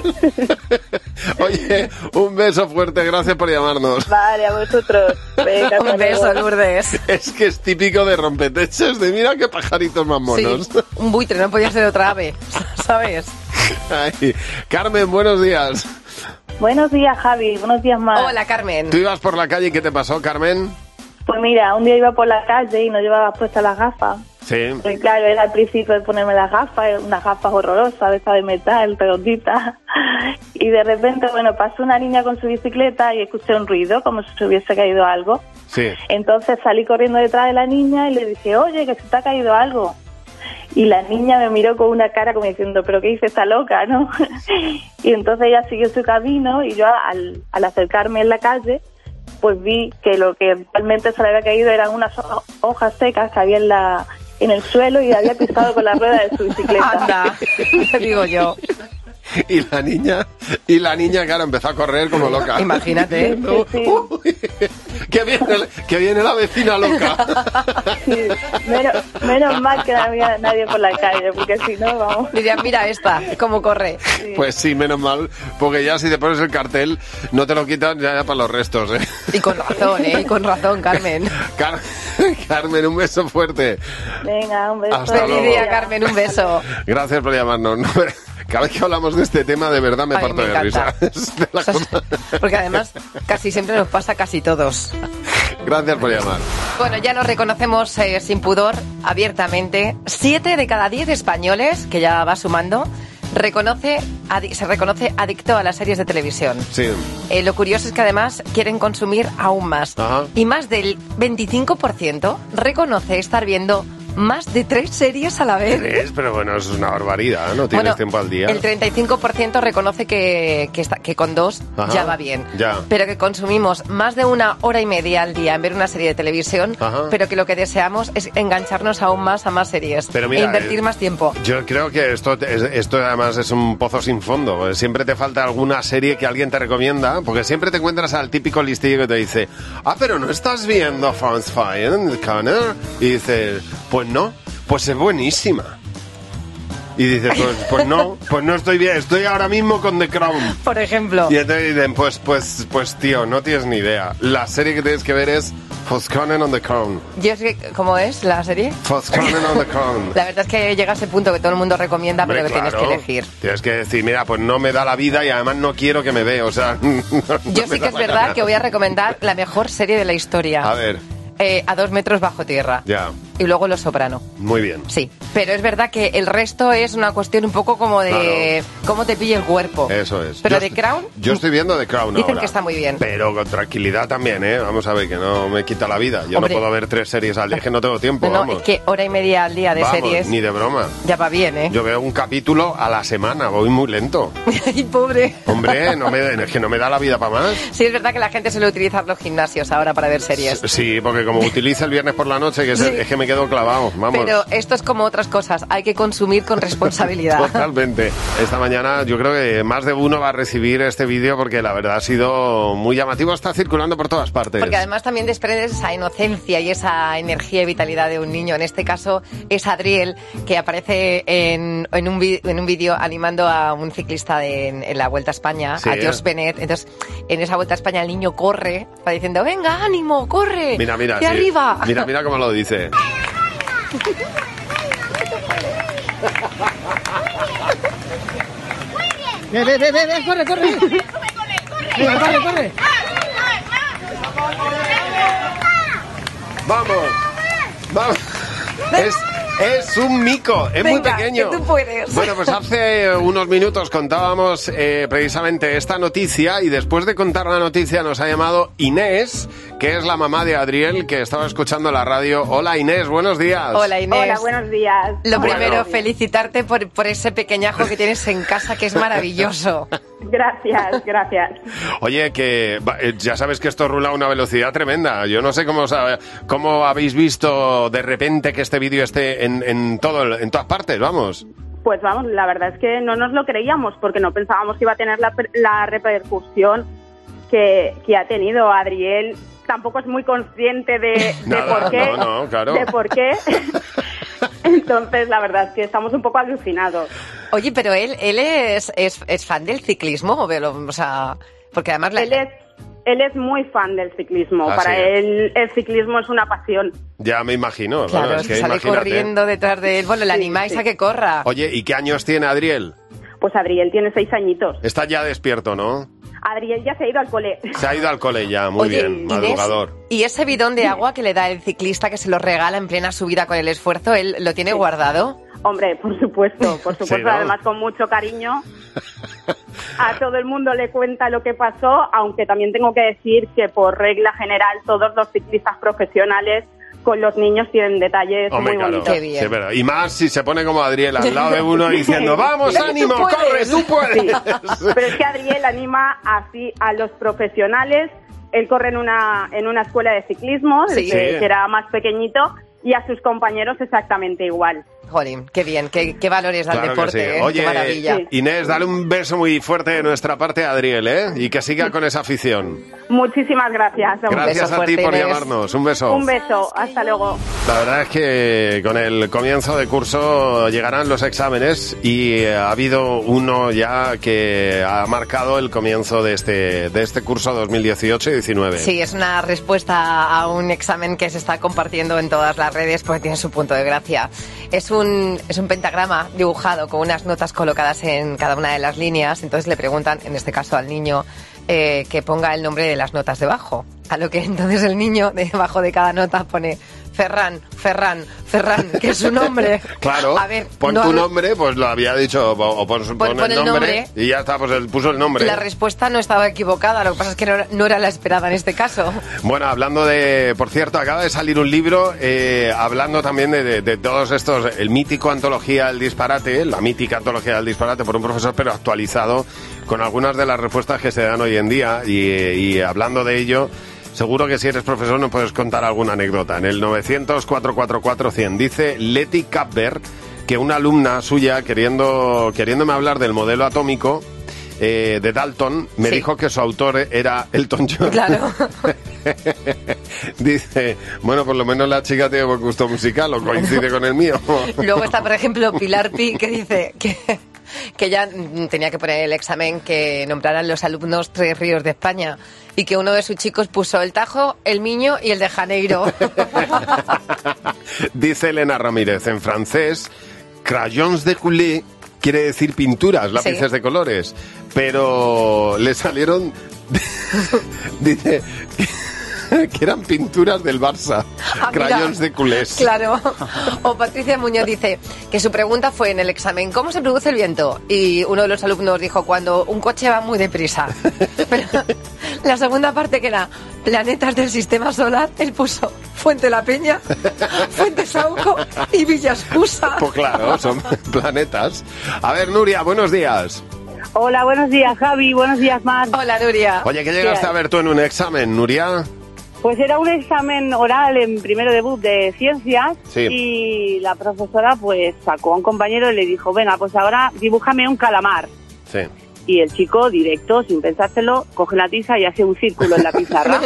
Oye, un beso fuerte, gracias por llamarnos. Vale, a vosotros. Venga, Un beso, Lourdes. Es que es típico de rompetechos, de mira qué pajaritos más monos. Sí, un buitre, no podía ser otra ave, ¿sabes? Ay, Carmen, buenos días. Buenos días, Javi. Buenos días, Mar. Hola, Carmen. ¿Tú ibas por la calle y qué te pasó, Carmen? Pues mira, un día iba por la calle y no llevaba puestas las gafas. Sí. Pues claro, era al principio de ponerme las gafas, unas gafas horrorosas, de esas de metal, redonditas. Y de repente, bueno, pasó una niña con su bicicleta y escuché un ruido, como si se hubiese caído algo. Sí. Entonces salí corriendo detrás de la niña y le dije, oye, que se te ha caído algo. Y la niña me miró con una cara como diciendo, ¿pero qué dice esta loca, no? Y entonces ella siguió su camino y yo al acercarme en la calle, pues vi que lo que realmente se le había caído eran unas hojas secas que había en el suelo y había pisado con la rueda de su bicicleta. Anda, te digo yo. Y la niña, claro, empezó a correr como loca. Imagínate. No. Sí. Uy, que viene la vecina loca. Sí, menos mal que no había nadie por la calle, porque si no, vamos. Dirían, mira esta, cómo corre. Pues sí, menos mal, porque ya si te pones el cartel, no te lo quitan ya para los restos, ¿eh? Y con razón, Carmen. Carmen, un beso fuerte. Venga, un beso. Hasta Feliz luego. día, Carmen, un beso. Gracias por llamarnos. No, cada vez que hablamos de este tema, de verdad me Ay, parto me de risa. encanta. Es de la cosa- Porque además casi siempre nos pasa a casi todos. Gracias por llamar. Bueno, ya nos reconocemos sin pudor, abiertamente. 7 de cada 10 españoles, que ya va sumando, se reconoce adicto a las series de televisión. Sí. Lo curioso es que además quieren consumir aún más. Ajá. Y más del 25% reconoce estar viendo más de 3 series a la vez. 3, pero bueno, es una barbaridad, no tienes tiempo al día. El 35% reconoce que con 2 ya va bien. Ya. Pero que consumimos más de 1 hora y media al día en ver una serie de televisión, pero que lo que deseamos es engancharnos aún más a más series. Pero mira, e invertir más tiempo. Yo creo que esto además es un pozo sin fondo. Siempre te falta alguna serie que alguien te recomienda, porque siempre te encuentras al típico listillo que te dice, pero no estás viendo Fans Fire, Connor, y dices, pues no, pues es buenísima. Y dices, pues no estoy bien, estoy ahora mismo con The Crown. Por ejemplo. Y entonces dicen, pues tío, no tienes ni idea. La serie que tienes que ver es Fosconen on the Crown. Yo es que, ¿cómo es la serie? Fosconen on the Crown. La verdad es que llega a ese punto que todo el mundo recomienda, pero que tienes que elegir. Tienes que decir, mira, pues no me da la vida y además no quiero que me vea, o sea... Yo sí que es verdad que voy a recomendar la mejor serie de la historia. A ver. A 2 metros bajo tierra. Ya. Y luego Los Soprano. Muy bien. Sí, pero es verdad que el resto es una cuestión un poco como de cómo te pilla el cuerpo. Eso es. Pero The Crown... Yo estoy viendo The Crown Dicen ahora. que está muy bien. Pero con tranquilidad también, ¿eh? Vamos a ver, que no me quita la vida. Yo no puedo ver 3 series al día, es que no tengo tiempo, No, es que hora y media al día de series... ni de broma. Ya va bien, ¿eh? Yo veo un capítulo a la semana, voy muy lento. Ay, pobre. Hombre, es que no me da la vida para más. Sí, es verdad que la gente suele utilizar los gimnasios ahora para ver series. Sí, porque como utiliza el viernes por la noche, que es que me quedo clavado, vamos. Pero esto es como otras cosas, hay que consumir con responsabilidad. Totalmente. Esta mañana yo creo que más de uno va a recibir este vídeo porque la verdad ha sido muy llamativo, está circulando por todas partes. Porque además también desprendes esa inocencia y esa energía y vitalidad de un niño. En este caso es Adriel, que aparece en un vídeo animando a un ciclista en la Vuelta a España, a George Bennett. Entonces, en esa Vuelta a España el niño corre, va diciendo, venga, ánimo, corre, mira, de arriba. Mira cómo lo dice. Ve, corre. Corre. Vamos. Es un mico, es muy pequeño. Que tú puedes. Bueno, pues hace unos minutos contábamos precisamente esta noticia y después de contar la noticia nos ha llamado Inés, que es la mamá de Adriel, que estaba escuchando la radio. Hola Inés, buenos días. Hola Inés. Hola, buenos días. Lo primero, felicitarte por ese pequeñajo que tienes en casa, que es maravilloso. Gracias. Oye, que ya sabes que esto rula a una velocidad tremenda. Yo no sé cómo habéis visto de repente que este vídeo esté en todas partes, vamos. Pues vamos, la verdad es que no nos lo creíamos porque no pensábamos que iba a tener la repercusión que ha tenido. Adriel tampoco es muy consciente de por qué. No, claro. De por qué. Entonces, la verdad es que estamos un poco alucinados. Oye, pero él es fan del ciclismo, o sea, porque además Él es muy fan del ciclismo. Para él el ciclismo es una pasión. Ya me imagino. Claro, es que sale imagínate. corriendo detrás de él. Bueno, le animáis a que corra. Oye, ¿y qué años tiene Adriel? Pues Adriel tiene 6 añitos. Está ya despierto, ¿no? Adriel ya se ha ido al cole. Se ha ido al cole ya, muy bien, madrugador. ¿Y ese bidón de agua que le da el ciclista, que se lo regala en plena subida con el esfuerzo, él lo tiene guardado? Hombre, por supuesto, Sí, ¿no? Además con mucho cariño. A todo el mundo le cuenta lo que pasó, aunque también tengo que decir que por regla general todos los ciclistas profesionales con los niños tienen detalles muy bonitos. Qué bien. Sí, es verdad. Y más si se pone como Adriel al lado de uno diciendo, vamos, ánimo, corre, tú puedes. Sí. Pero es que Adriel anima así a los profesionales. Él corre en una escuela de ciclismo, desde que era más pequeñito, y a sus compañeros exactamente igual. Jolín, qué bien, qué valores da el deporte, sí. Oye, qué maravilla. Inés, dale un beso muy fuerte de nuestra parte a Adriel, ¿eh? Y que siga con esa afición. Muchísimas gracias. Gracias a ti por llamarnos. Un beso. Un beso. Hasta luego. La verdad es que con el comienzo de curso llegarán los exámenes y ha habido uno ya que ha marcado el comienzo de este curso 2018-19. Sí, es una respuesta a un examen que se está compartiendo en todas las redes porque tiene su punto de gracia. Es un pentagrama dibujado con unas notas colocadas en cada una de las líneas. Entonces le preguntan, en este caso al niño, que ponga el nombre de las notas debajo. A lo que entonces el niño debajo de cada nota pone Ferran, que es su nombre. Claro, a ver, pon tu nombre, pues lo había dicho, o pon el nombre, y ya está, pues él puso el nombre. La respuesta no estaba equivocada, lo que pasa es que no era la esperada en este caso. Bueno, hablando de, por cierto, acaba de salir un libro hablando también de todos estos, el mítico Antología del Disparate, la mítica Antología del Disparate por un profesor, pero actualizado con algunas de las respuestas que se dan hoy en día, y hablando de ello, seguro que si eres profesor nos puedes contar alguna anécdota. En el 900-444-100 dice Leti Kapberg que una alumna suya, queriéndome hablar del modelo atómico de Dalton, me dijo que su autor era Elton John. Claro. Dice, bueno, por lo menos la chica tiene buen gusto musical, o coincide con el mío. Luego está, por ejemplo, Pilar Pi, que dice que ya tenía que poner el examen que nombraran los alumnos 3 ríos de España, y que uno de sus chicos puso el Tajo, el Miño y el de Janeiro. Dice Elena Ramírez, en francés, crayons de couleur quiere decir pinturas, lápices de colores, pero le salieron, dice, que eran pinturas del Barça, crayons de culés. Claro. O Patricia Muñoz dice que su pregunta fue en el examen, ¿cómo se produce el viento? Y uno de los alumnos dijo, cuando un coche va muy deprisa. Pero la segunda parte, que era planetas del sistema solar, él puso Fuente La Peña, Fuente Sauco y Villa Escusa. Pues claro, son planetas. A ver, Nuria, buenos días. Hola, buenos días, Javi, buenos días, Mar. Hola, Nuria. Oye, ¿qué llegaste a ver tú en un examen, Nuria? Pues era un examen oral en primero de BUP de ciencias, y la profesora pues sacó a un compañero y le dijo, venga, pues ahora dibújame un calamar. Sí. Y el chico, directo, sin pensárselo, coge la tiza y hace un círculo en la pizarra.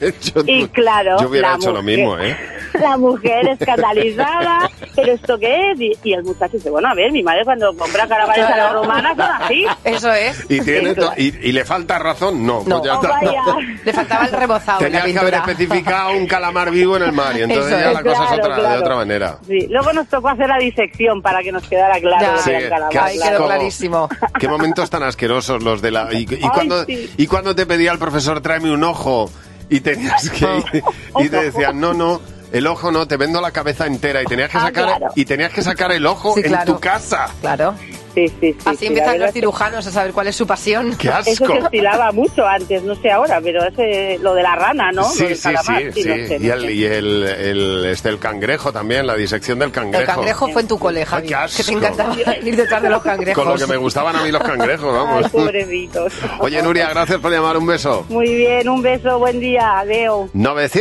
Y claro, yo hubiera hecho lo mismo, ¿eh? La mujer escandalizada, ¿pero esto qué es? Y el muchacho dice, bueno, a ver, mi madre cuando compra calamares a la romana son así. Eso es. ¿Y, y le falta razón? No, no. Pues ya está. Vaya. Le faltaba el rebozado. Tenías que haber especificado un calamar vivo en el mar, y entonces eso ya es, la cosa claro, es de otra manera. Sí. Luego nos tocó hacer la disección para que nos quedara claro. Sí, ahí quedó clarísimo. Qué momentos tan asquerosos los de la... Y cuando te pedía el profesor, tráeme un ojo, y tenías que... y te decían, no, el ojo no, te vendo la cabeza entera, y tenías que sacar el ojo en tu casa. Claro. Sí. Así empiezan los cirujanos a saber cuál es su pasión. ¡Qué asco! Eso se estilaba mucho antes, no sé ahora, pero lo de la rana, ¿no? Sí, lo del calamar, sí. No sé, y el cangrejo también, la disección del cangrejo. El cangrejo fue en tu cole, Javi. ¡Qué asco! Que te encantaba ir detrás de los cangrejos. Con lo que me gustaban a mí los cangrejos, vamos. Ay, pobrecitos. Oye, Nuria, gracias por llamar, un beso. Muy bien, un beso, buen día, adiós.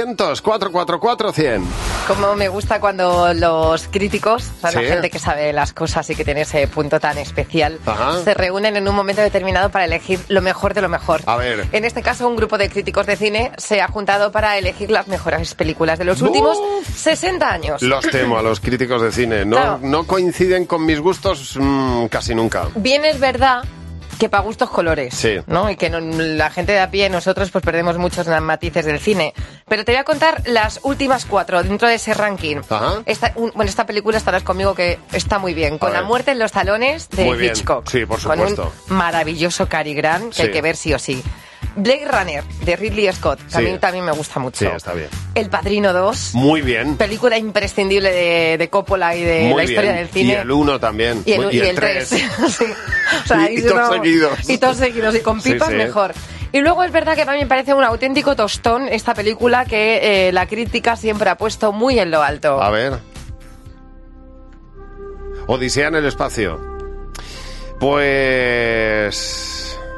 900-444-100. Como me gusta cuando los críticos, o sea, Sí. la gente que sabe las cosas y que tiene ese punto tan especial, Ajá. se reúnen en un momento determinado para elegir lo mejor de lo mejor. A ver. En este caso, un grupo de críticos de cine se ha juntado para elegir las mejores películas de los últimos 60 años. Los temo a los críticos de cine. Claro. No coinciden con mis gustos casi nunca. Bien es verdad que para gustos colores, Sí. ¿no? Y que la gente de a pie, nosotros, pues perdemos muchos matices del cine. Pero te voy a contar las últimas 4 dentro de ese ranking. Ajá. Esta película, estarás conmigo, que está muy bien. Con ver. La muerte en los talones de Muy bien. Hitchcock. Sí, por supuesto. Con un maravilloso Cary Grant, que Sí. hay que ver sí o sí. Blade Runner, de Ridley Scott, que a mí también me gusta mucho. Sí, está bien. El Padrino 2. Muy bien. Película imprescindible de Coppola y de Muy la historia bien. del cine. Y el 1 también. Y el 3. Sí. O sea, ahí Y si todos no- seguidos. Y todos seguidos, y con Sí, pipas sí. mejor. Y luego es verdad que para mí me parece un auténtico tostón esta película que la crítica siempre ha puesto muy en lo alto. A ver. Odisea en el espacio. Pues...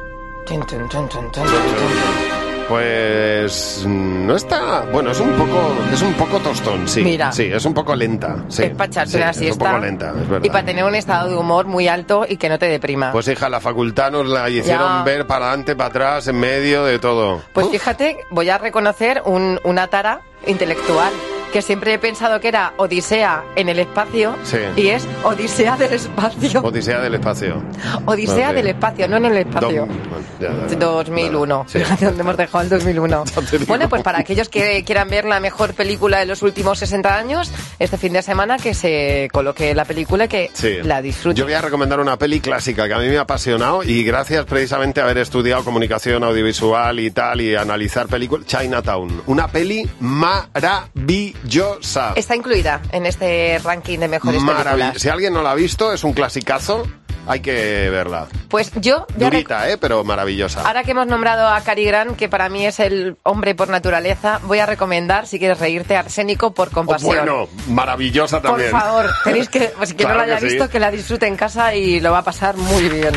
Pues no está, bueno, es un poco tostón, sí. Mira. Sí, es un poco lenta. Sí, Es para echarse sí, una es un siesta. poco lenta, es verdad. Y para tener un estado de humor muy alto y que no te deprima. Pues hija, la facultad nos la hicieron Ya. ver para adelante, para atrás, en medio de todo. Pues fíjate, voy a reconocer una tara intelectual, que siempre he pensado que era Odisea en el espacio, Sí. y es Odisea del espacio. Odisea del espacio. Odisea Ok. del espacio, no en el espacio. 2001. Sí. Fíjate dónde hemos dejado el 2001. Bueno, pues para aquellos que quieran ver la mejor película de los últimos 60 años, este fin de semana que se coloque la película y que Sí. la disfruten. Yo voy a recomendar una peli clásica que a mí me ha apasionado, y gracias precisamente a haber estudiado comunicación audiovisual y tal, y analizar películas, Chinatown. Una peli maravillosa. Maravillosa. Está incluida en este ranking de mejores películas. Si alguien no la ha visto, es un clasicazo. Hay que verla. Pues yo... Durita, pero maravillosa. Ahora que hemos nombrado a Cary Grant, que para mí es el hombre por naturaleza, voy a recomendar, si quieres reírte, Arsénico por compasión. Bueno, maravillosa también. Por favor, tenéis que... Pues quien no la haya visto, que la disfrute en casa y lo va a pasar muy bien.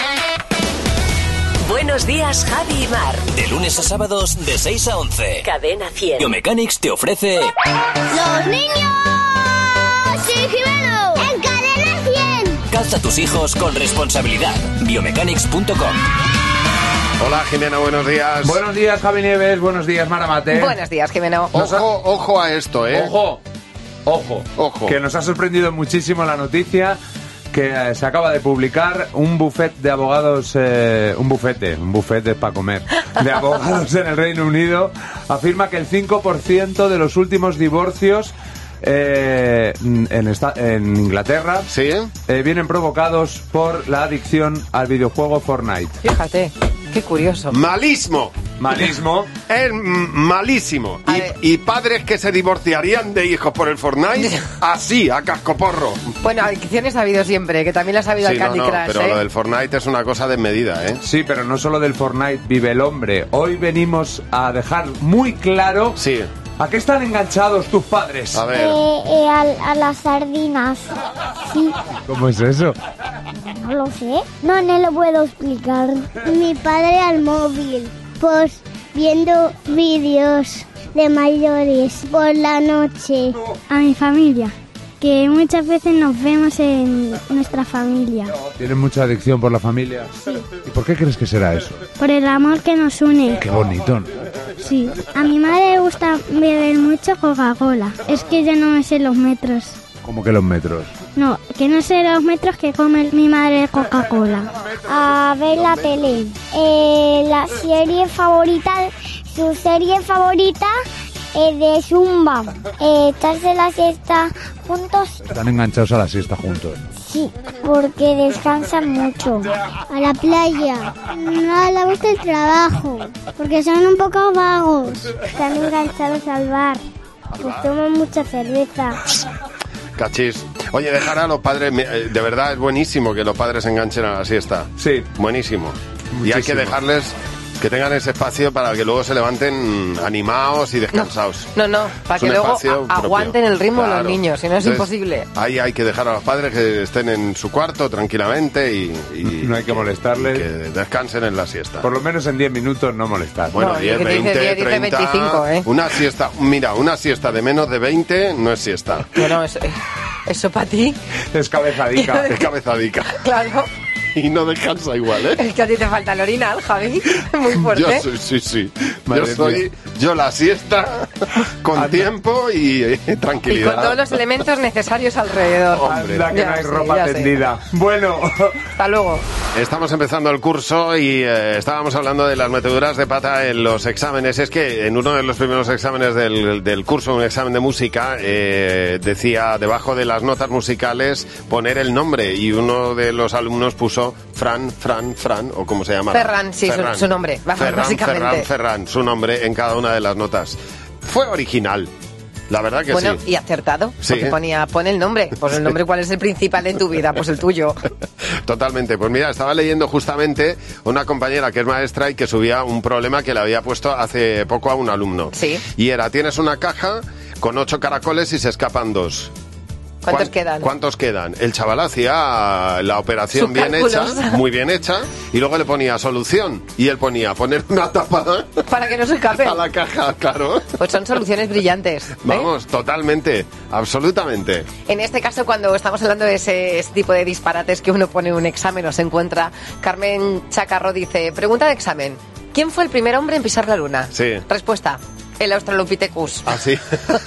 Buenos días, Javi y Mar. De lunes a sábados, de 6 a 11. Cadena 100. Biomechanics te ofrece... ¡Los niños! ¡Sí, Jimeno! ¡En Cadena 100! Calza a tus hijos con responsabilidad. Biomechanics.com. Hola, Jimeno, buenos días. Buenos días, Javi Nieves. Buenos días, Mara Mate. Buenos días, Jimeno. Ojo a esto, ¿eh? Ojo. Que nos ha sorprendido muchísimo la noticia que se acaba de publicar un buffet de abogados, un buffet es para comer, de abogados en el Reino Unido, afirma que el 5% de los últimos divorcios en Inglaterra vienen provocados por la adicción al videojuego Fortnite. Fíjate, qué curioso. Malismo. Es malísimo. Y padres que se divorciarían de hijos por el Fortnite, así, a cascoporro. Bueno, adicciones ha habido siempre, que también las ha habido al Candy Crush, pero lo del Fortnite es una cosa desmedida, ¿eh? Sí, pero no solo del Fortnite vive el hombre. Hoy venimos a dejar muy claro... Sí. ¿A qué están enganchados tus padres? A ver. A las sardinas. Sí. ¿Cómo es eso? No lo sé. No lo puedo explicar. Mi padre al móvil. Pues viendo vídeos de mayores por la noche. A mi familia. Que muchas veces nos vemos en nuestra familia. ¿Tienes mucha adicción por la familia? Sí. ¿Y por qué crees que será eso? Por el amor que nos une. Qué bonito, ¿no? Sí. A mi madre le gusta beber mucho Coca-Cola. Es que yo no me sé los metros. ¿Cómo que los metros? No, que no sé los metros que come mi madre de Coca-Cola. A ver la tele. La serie favorita, su serie favorita de Zumba. Echarse la siesta juntos. Están enganchados a la siesta juntos. Sí, porque descansan mucho. A la playa. No le gusta el trabajo, porque son un poco vagos. Están enganchados al bar, pues toman mucha cerveza. Cachis. Oye, dejar a los padres... De verdad es buenísimo que los padres se enganchen a la siesta. Sí. Buenísimo. Muchísimo. Y hay que dejarles... que tengan ese espacio para que luego se levanten animados y descansados. No, para que luego aguanten el ritmo los niños, si no es imposible. Ahí hay que dejar a los padres que estén en su cuarto tranquilamente y no hay que molestarles. Y que descansen en la siesta. Por lo menos en 10 minutos no molestar. Bueno, 10, 20, 30... 25, ¿eh? Una siesta, mira, una siesta de menos de 20 no es siesta. Bueno, eso para ti... Es cabezadica. Es cabezadica. Claro. Y no descansa igual, ¿eh? Es que a ti te falta el orinal, Javi. Muy fuerte. Sí. Yo la siesta con tiempo y tranquilidad. Y con todos los elementos necesarios alrededor. Hombre, que no hay ropa tendida. Bueno. Hasta luego. Estamos empezando el curso y estábamos hablando de las meteduras de pata en los exámenes. Es que en uno de los primeros exámenes del curso, un examen de música, decía debajo de las notas musicales poner el nombre y uno de los alumnos puso Fran, o como se llama. Ferran, sí, Ferran. Su nombre, básicamente. Ferran, su nombre en cada una de las notas. Fue original. La verdad que bueno, sí. Y acertado, sí. Porque pone el nombre. Pues el nombre, ¿cuál es el principal en tu vida? Pues el tuyo. Totalmente. Pues mira, estaba leyendo justamente una compañera que es maestra y que subía un problema que le había puesto hace poco a un alumno. Sí. Y era, tienes una caja con 8 caracoles y se escapan 2. ¿Cuántos quedan? El chaval hacía la operación bien hecha, muy bien hecha, y luego le ponía solución. Y él ponía poner una tapa para que no se escape a la caja, claro. Pues son soluciones brillantes. Vamos, totalmente, absolutamente. En este caso, cuando estamos hablando de ese tipo de disparates que uno pone en un examen o se encuentra, Carmen Chacarro dice, pregunta de examen, ¿quién fue el primer hombre en pisar la luna? Sí. Respuesta, el Australopithecus. ¿Ah, sí?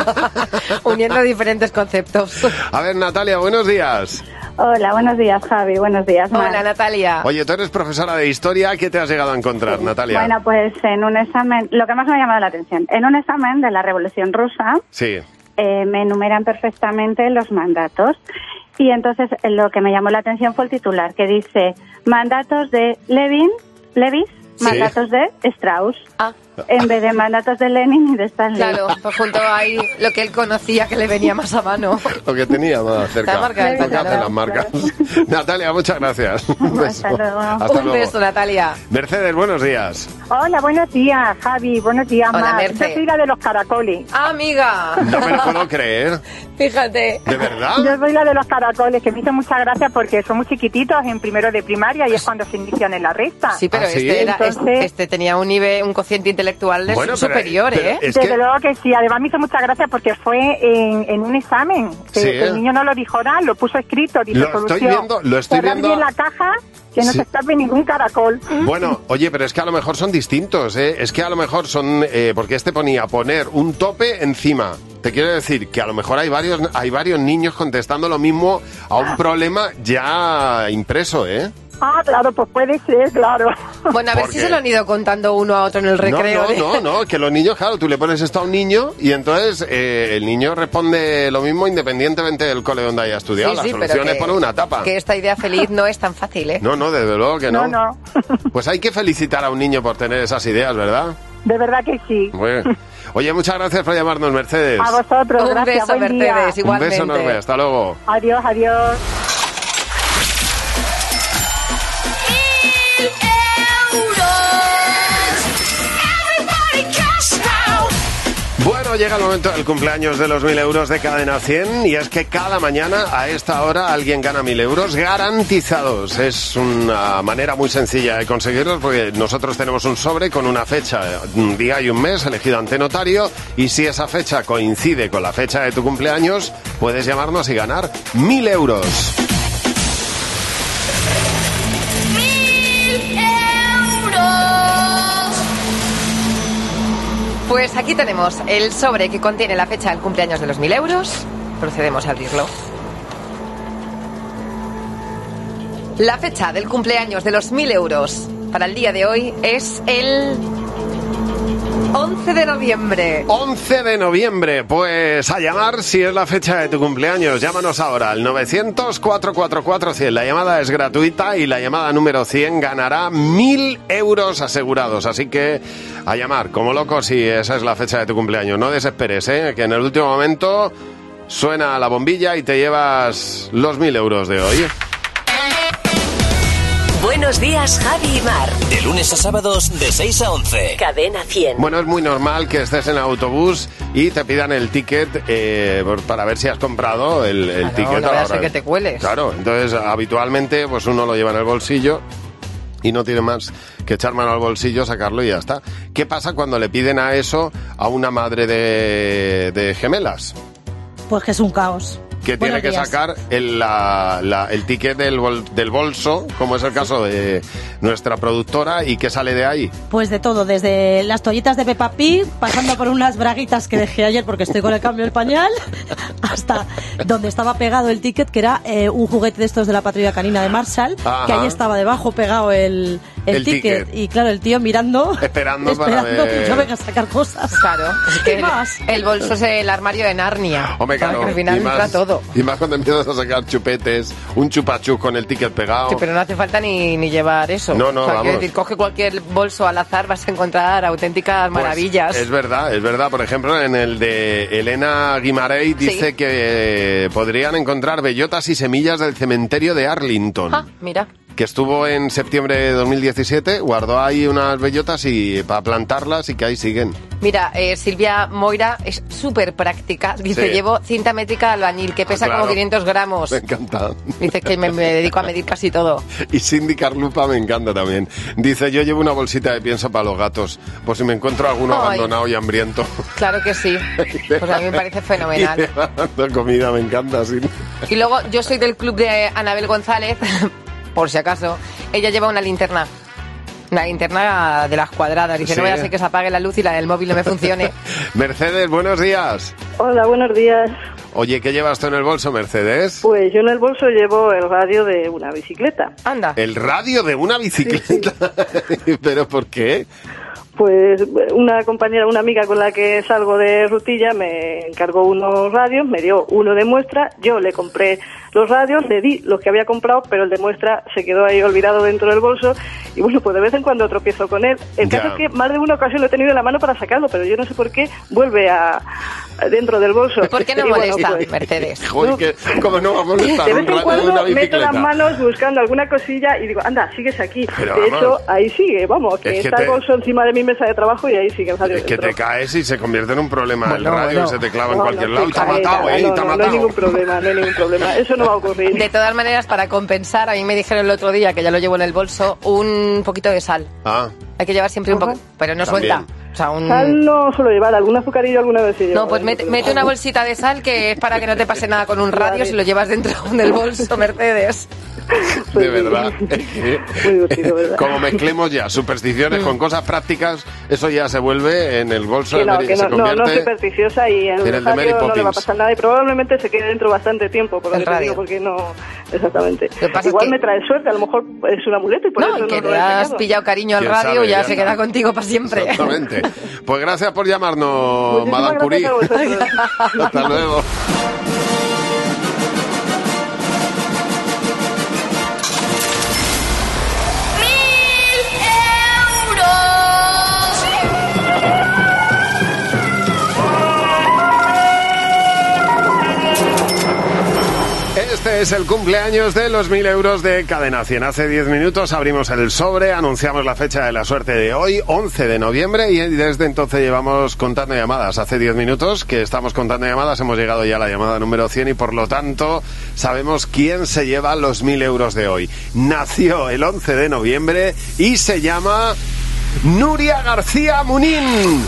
Uniendo diferentes conceptos. A ver, Natalia, buenos días. Hola, buenos días, Javi. Buenos días, Mar. Hola, Natalia. Oye, tú eres profesora de historia. ¿Qué te has llegado a encontrar, Natalia? Bueno, pues en un examen, lo que más me ha llamado la atención, en un examen de la Revolución Rusa, sí. Me enumeran perfectamente los mandatos. Y entonces lo que me llamó la atención fue el titular, que dice, mandatos de Levis, mandatos de Strauss. en vez de manatas de Lenin y de Stanley. Claro, pues junto ahí lo que él conocía que le venía más a mano. Lo que tenía más cerca. Está marcado, Lo que hacen las marcas. Natalia, muchas gracias. Un beso. Hasta luego. Beso, Natalia. Mercedes, buenos días. Hola, buenos días, Javi. Buenos días, Hola, Mar. Merce. Yo soy la de los caracoles. Ah, amiga. No me lo puedo creer. Fíjate. ¿De verdad? Yo soy la de los caracoles, que me hizo mucha gracia porque son muy chiquititos en primero de primaria y es cuando se inician en la resta. Sí, pero ¿sí? este tenía un nivel, un cociente intelectual Bueno, superior, pero ¿eh? Desde luego que sí. Además me hizo mucha gracia porque fue en un examen. Sí. El niño no lo dijo oral, lo puso escrito. Dice, Lo estoy viendo. Cerrar bien la caja, que no Sí. se escape ningún caracol. Bueno, oye, pero es que a lo mejor son distintos, ¿eh? Es que a lo mejor son... porque este ponía poner un tope encima. Te quiero decir que a lo mejor hay varios niños contestando lo mismo a un problema ya impreso, ¿eh? Ah, claro, pues puede ser, claro. Bueno, a ver ¿Por si qué? se lo han ido contando uno a otro en el recreo. No, que los niños, claro, tú le pones esto a un niño y entonces el niño responde lo mismo independientemente del cole donde haya estudiado. La solución es poner una tapa. Que esta idea feliz no es tan fácil, ¿eh? No, desde luego que no. No. Pues hay que felicitar a un niño por tener esas ideas, ¿verdad? De verdad que sí. Bueno. Oye, muchas gracias por llamarnos, Mercedes. A vosotros, Un gracias. beso, buen día. Mercedes, igualmente. Un beso enorme, hasta luego. Adiós, adiós. Bueno, llega el momento del cumpleaños de los 1.000 euros de Cadena 100 y es que cada mañana a esta hora alguien gana 1.000 euros garantizados. Es una manera muy sencilla de conseguirlos porque nosotros tenemos un sobre con una fecha, un día y un mes elegido ante notario y si esa fecha coincide con la fecha de tu cumpleaños, puedes llamarnos y ganar 1.000 euros. Pues aquí tenemos el sobre que contiene la fecha del cumpleaños de los 1.000 euros. Procedemos a abrirlo. La fecha del cumpleaños de los 1.000 euros para el día de hoy es el 11 de noviembre. 11 de noviembre, pues a llamar si es la fecha de tu cumpleaños. Llámanos ahora al 900-444-100. La llamada es gratuita y la llamada número 100 ganará 1.000 euros asegurados. Así que a llamar como loco si esa es la fecha de tu cumpleaños. No desesperes, que en el último momento suena la bombilla y te llevas los 1.000 euros de hoy. Buenos días, Javi y Mar. De lunes a sábados de 6 a 11. Cadena 100. Bueno, es muy normal que estés en autobús y te pidan el ticket para ver si has comprado el ticket. No vaya a ser que te cueles. Claro, entonces habitualmente pues uno lo lleva en el bolsillo y no tiene más que echar mano al bolsillo, sacarlo y ya está. ¿Qué pasa cuando le piden a eso a una madre de gemelas? Pues que es un caos. Que tiene que sacar el ticket del bolso, como es el caso de nuestra productora, y ¿qué sale de ahí? Pues de todo, desde las toallitas de Peppa Pig, pasando por unas braguitas que dejé ayer porque estoy con el cambio del pañal, hasta donde estaba pegado el ticket, que era un juguete de estos de la patrulla canina de Marshall. Ajá. Que ahí estaba debajo pegado el ticket. Y claro, el tío mirando esperando para ver que yo venga a sacar cosas. Claro, es que el bolso es el armario de Narnia. Hombre, claro, al final entra todo. Y más cuando empiezas a sacar chupetes, un chupachú con el ticket pegado. Sí, pero no hace falta ni llevar eso. No, o sea, vamos. Decir, coge cualquier bolso al azar, vas a encontrar auténticas maravillas. Es verdad. Por ejemplo, en el de Elena Guimarães dice que podrían encontrar bellotas y semillas del cementerio de Arlington. Ah, mira. Que estuvo en septiembre de 2017, guardó ahí unas bellotas y para plantarlas y que ahí siguen. Mira, Silvia Moira es súper práctica. Dice, llevo cinta métrica de albañil que pesa como 500 gramos. Me encanta. Dice que me dedico a medir casi todo. Y Cindy Carlupa me encanta también. Dice, yo llevo una bolsita de pienso para los gatos, por si me encuentro alguno abandonado y hambriento. Claro que sí. Pues a mí me parece fenomenal. La comida me encanta, sí. Y luego yo soy del club de Anabel González, por si acaso. Ella lleva una linterna. Una linterna de las cuadradas. Dice, no vaya a ser que se apague la luz y la del móvil no me funcione. Mercedes, buenos días. Hola, buenos días. Oye, ¿qué llevas tú en el bolso, Mercedes? Pues yo en el bolso llevo el radio de una bicicleta. Anda. ¿El radio de una bicicleta? Sí. ¿Pero por qué? Pues una compañera, una amiga con la que salgo de rutilla me encargó unos radios, me dio uno de muestra, yo le compré los radios, le di los que había comprado, pero el de muestra se quedó ahí olvidado dentro del bolso y bueno, pues de vez en cuando tropiezo con él. El caso es que más de una ocasión lo he tenido en la mano para sacarlo, pero yo no sé por qué vuelve dentro del bolso. ¿Por qué no molesta, Mercedes? Joder, ¿cómo no va a molestar? De vez en cuando meto las manos buscando alguna cosilla y digo, anda, sigues aquí. Pero de vamos, hecho, ahí sigue, vamos, que es que está el bolso encima de mi mesa de trabajo y ahí sigue el radio. Es que te caes y se convierte en un problema el radio, se te clava en cualquier lado y te ha No hay ningún problema, eso no va a ocurrir. De todas maneras, para compensar, a mí me dijeron el otro día, que ya lo llevo en el bolso, un poquito de sal. Hay que llevar siempre un poco, pero no suelta. O sea, Sal no suelo llevar, algún azucarillo alguna vez sí llevo. No, pues mete una bolsita de sal que es para que no te pase nada con un radio si lo llevas dentro del bolso, Mercedes. De verdad. Como mezclemos ya supersticiones con cosas prácticas, eso ya se vuelve en el bolso que no, de Mary, se convierte no supersticiosa y en el radio no le va a pasar nada y probablemente se quede dentro bastante tiempo, por lo que te digo, porque no, exactamente. Igual me trae suerte, a lo mejor es un amuleto y por eso que no le has pillado cariño al radio y ya se queda contigo para siempre. Exactamente. Pues gracias por llamarnos, Madame Curie. Hasta luego. Este es el cumpleaños de los 1.000 euros de Cadena 100. Hace 10 minutos abrimos el sobre, anunciamos la fecha de la suerte de hoy, 11 de noviembre, y desde entonces llevamos contando llamadas. Hace 10 minutos que estamos contando llamadas, hemos llegado ya a la llamada número 100 y por lo tanto sabemos quién se lleva los 1.000 euros de hoy. Nació el 11 de noviembre y se llama Nuria García Munín.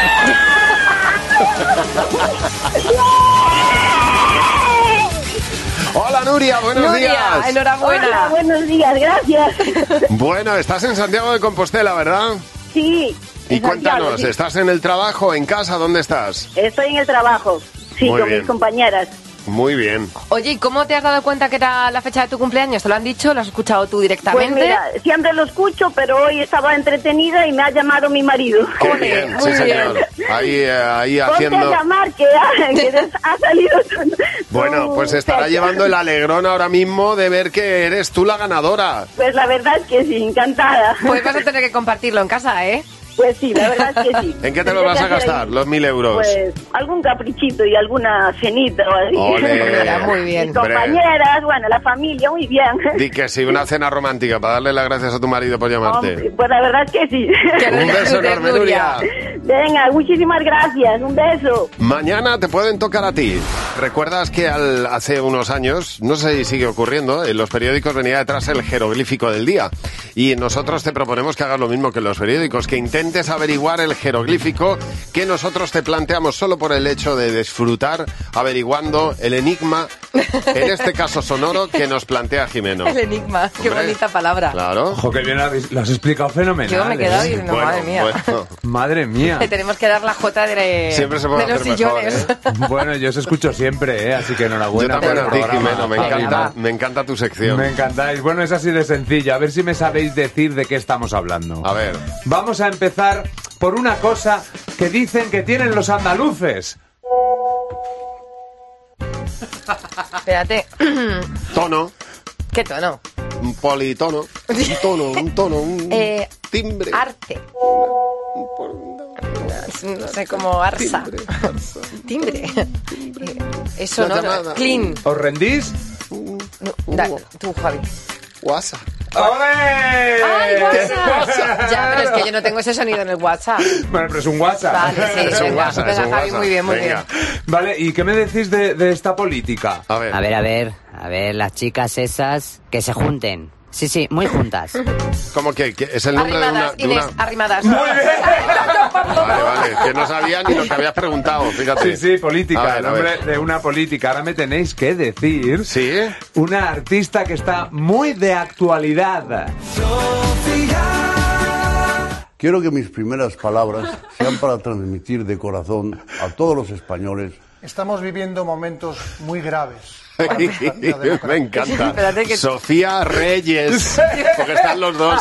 Hola Nuria, buenos días. Enhorabuena. Hola, buenos días, gracias. Bueno, estás en Santiago de Compostela, ¿verdad? Sí. Y cuéntanos, sí. ¿Estás en el trabajo, en casa, dónde estás? Estoy en el trabajo, sí, Muy con bien. mis compañeras. Muy bien. Oye, ¿y cómo te has dado cuenta que era la fecha de tu cumpleaños? ¿Te lo han dicho? ¿Lo has escuchado tú directamente? Pues mira, siempre lo escucho, pero hoy estaba entretenida y me ha llamado mi marido. Qué bien, sí señor. Ahí haciendo... Ponte a llamar, que ha salido... Bueno, pues estará fecha. llevando el alegrón ahora mismo de ver que eres tú la ganadora. Pues la verdad es que sí, encantada. Pues vas a tener que compartirlo en casa, ¿eh? Pues sí, la verdad es que sí. ¿En qué te lo vas a gastar, los 1.000 euros? Pues algún caprichito y alguna cenita o así. Ole. Muy bien. Mis compañeras, bueno, la familia, muy bien. Di que sí, una cena romántica para darle las gracias a tu marido por llamarte. Pues la verdad es que sí. Un beso enorme, Nuria. Venga, muchísimas gracias, un beso. Mañana te pueden tocar a ti. ¿Recuerdas que hace unos años, no sé si sigue ocurriendo, en los periódicos venía detrás el jeroglífico del día? Y nosotros te proponemos que hagas lo mismo que en los periódicos, que intentes averiguar el jeroglífico que nosotros te planteamos solo por el hecho de disfrutar averiguando el enigma, en este caso sonoro, que nos plantea Jimeno. El enigma, qué bonita palabra. Claro. Ojo, que bien lo has explicado fenomenal. Yo me he quedado diciendo, madre mía. Bueno. Madre mía. Le tenemos que dar la jota Siempre se puede de los hacer sillones. mejor, ¿eh? Bueno, yo os escucho siempre, así que enhorabuena. Yo también por el a ti, programa. Jimeno, me encanta tu sección. Me encantáis. Bueno, es así de sencillo. A ver si me sabéis decir de qué estamos hablando. A ver. Vamos a empezar por una cosa que dicen que tienen los andaluces. Espérate. Tono. ¿Qué tono? Un politono. Un tono, un timbre. Arte. No sé, como arsa. Timbre. Eso no. Clean. ¿Os rendís? No, tú, Javi. WhatsApp. ¡Ole! ¡Ay, WhatsApp! Ya, pero es que yo no tengo ese sonido en el WhatsApp. Bueno, pero es un WhatsApp. Vale, sí, Es un venga, WhatsApp, venga, es un Javi, WhatsApp. muy bien, muy Venga. bien. Vale, ¿y qué me decís de esta política? A ver. A ver, las chicas esas que se junten. Sí, muy juntas. ¿Cómo que es el nombre Arrimadas, de una... Inés, arrimadas. Vale, que no sabía ni lo que habías preguntado, fíjate. Sí, política, A ver, el nombre de una política. Ahora me tenéis que decir una artista que está muy de actualidad. Quiero que mis primeras palabras sean para transmitir de corazón a todos los españoles. Estamos viviendo momentos muy graves. Me encanta. Espérate que- Sofía Reyes, porque están los dos.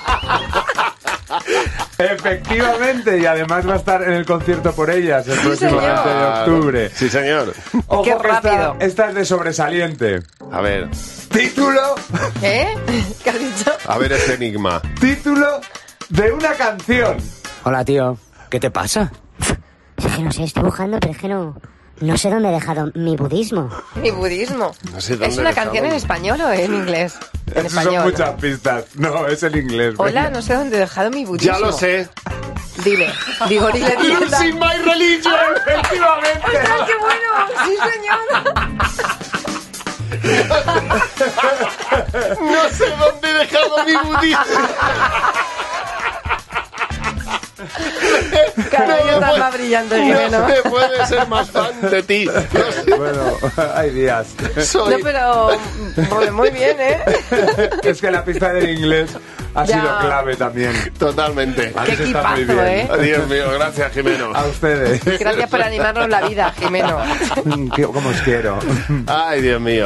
Efectivamente, y además va a estar en el concierto por ellas el próximo 20 de octubre. Sí, señor. Ojo, Qué que rápido. esta es de sobresaliente. A ver. Título. ¿Qué has dicho? A ver este enigma. Título de una canción. Hola, tío. ¿Qué te pasa? Es que no sé, estoy buscando, pero es que no sé dónde he dejado mi budismo. Mi budismo. No sé dónde ¿Es una he dejado. canción en español o en inglés? En español. Son muchas pistas. No, es en inglés. Hola, venga. no sé dónde he dejado mi budismo. Ya lo sé. Dile. Dile. Losing my religion. Efectivamente. ¡Ay, qué bueno! ¡Sí, señor! No sé dónde he dejado mi budismo. Cada día más brillante, Jimeno. No se puede ser más fan de ti. Bueno, hay días. No, pero muy bien, ¿eh? Es que la pista del inglés ha Ya. sido clave también. Totalmente. Vale, Qué está muy equipazo, bien. Dios mío, gracias, Jimeno. A ustedes. Gracias por animarnos la vida, Jimeno. Como os quiero. Ay, Dios mío.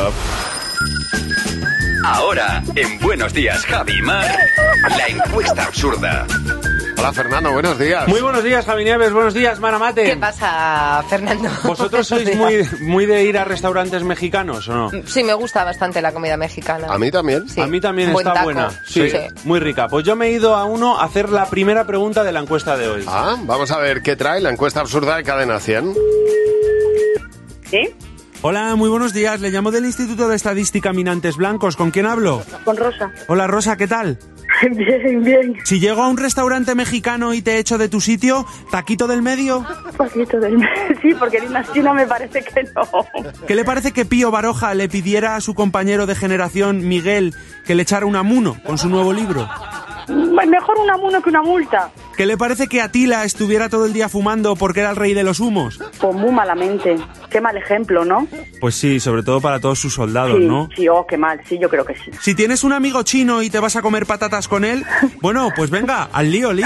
Ahora, en Buenos Días, Javi y Mar, la encuesta absurda. Hola, Fernando, buenos días. Muy buenos días, Javi Nieves. Buenos días, Maramate. ¿Qué pasa, Fernando? ¿Vosotros sois muy de ir a restaurantes mexicanos o no? Sí, me gusta bastante la comida mexicana. A mí también. Sí. A mí también Buen está taco. buena. Sí, Sí. muy rica. Pues yo me he ido a uno a hacer la primera pregunta de la encuesta de hoy. Ah, vamos a ver qué trae la encuesta absurda de Cadena 100. ¿Sí? Hola, muy buenos días. Le llamo del Instituto de Estadística Minantes Blancos. ¿Con quién hablo? Con Rosa. Hola, Rosa, ¿qué tal? Bien, bien. Si llego a un restaurante mexicano y te echo de tu sitio, ¿taquito del medio? Poquito del sí, porque en una esquina me parece que no. ¿Qué le parece que Pío Baroja le pidiera a su compañero de generación, Miguel, que le echara un amuno con su nuevo libro? Mejor un amuno que una multa. ¿Qué le parece que Atila estuviera todo el día fumando porque era el rey de los humos? Pues muy malamente. Qué mal ejemplo, ¿no? Pues sí, sobre todo para todos sus soldados, Sí, ¿no? sí, qué mal. Sí, yo creo que sí. Si tienes un amigo chino y te vas a comer patatas con él, bueno, pues venga, al lío, Li.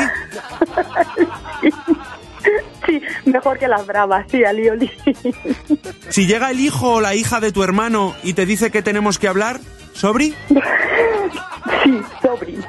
Sí, mejor que las bravas, sí, alioli. Si llega el hijo o la hija de tu hermano y te dice que tenemos que hablar, ¿sobri? Sí, sobri.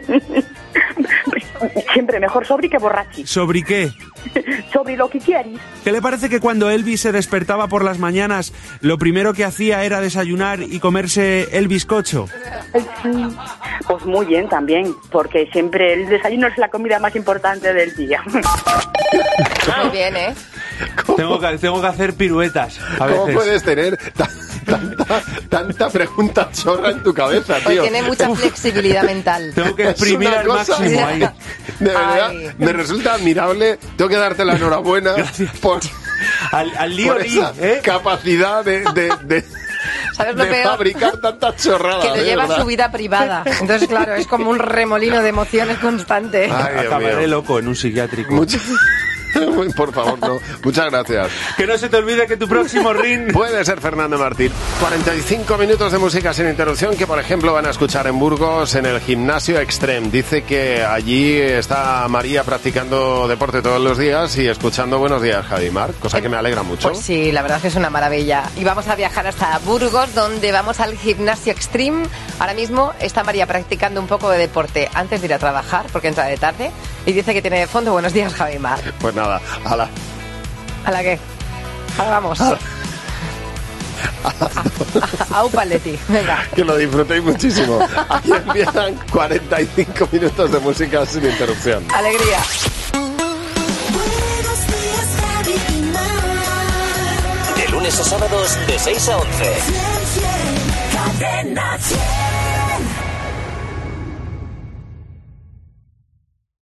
Siempre mejor sobri que borrachi. ¿Sobri qué? Sobri lo que quieres. ¿Qué le parece que cuando Elvis se despertaba por las mañanas, lo primero que hacía era desayunar y comerse el bizcocho? Pues muy bien también, porque siempre el desayuno es la comida más importante del día. Muy bien, ¿eh? Tengo que hacer piruetas a veces. ¿Cómo puedes tener tanta pregunta chorra en tu cabeza, Pues tío? tiene mucha flexibilidad mental. Tengo que exprimir Es una al cosa- máximo ahí. De verdad, Ay. me resulta admirable. Tengo que darte la enhorabuena por Al lío, por Li, esa ¿eh? capacidad de ¿Sabes lo peor? fabricar tantas chorradas. Que lo de lleva a verdad. su vida privada. Entonces, claro, es como un remolino de emociones constante. Ay, Dios Acabaré mío. loco en un psiquiátrico. Por favor, no. Muchas gracias. Que no se te olvide que tu próximo ring... Puede ser Fernando Martín. 45 minutos de música sin interrupción que, por ejemplo, van a escuchar en Burgos en el gimnasio Extreme. Dice que allí está María practicando deporte todos los días y escuchando Buenos Días, Javi Mar, cosa que me alegra mucho. Pues sí, la verdad es que es una maravilla. Y vamos a viajar hasta Burgos, donde vamos al gimnasio Extreme. Ahora mismo está María practicando un poco de deporte antes de ir a trabajar, porque entra de tarde. Y dice que tiene de fondo Buenos Días, Javi Mar. Pues nada, ala. ¿A la qué? Ahora vamos. Aupa, Leti. Venga. Que lo disfrutéis muchísimo. Aquí empiezan 45 minutos de música sin interrupción. Alegría. De lunes a sábados de 6 a 11. Cadena 100.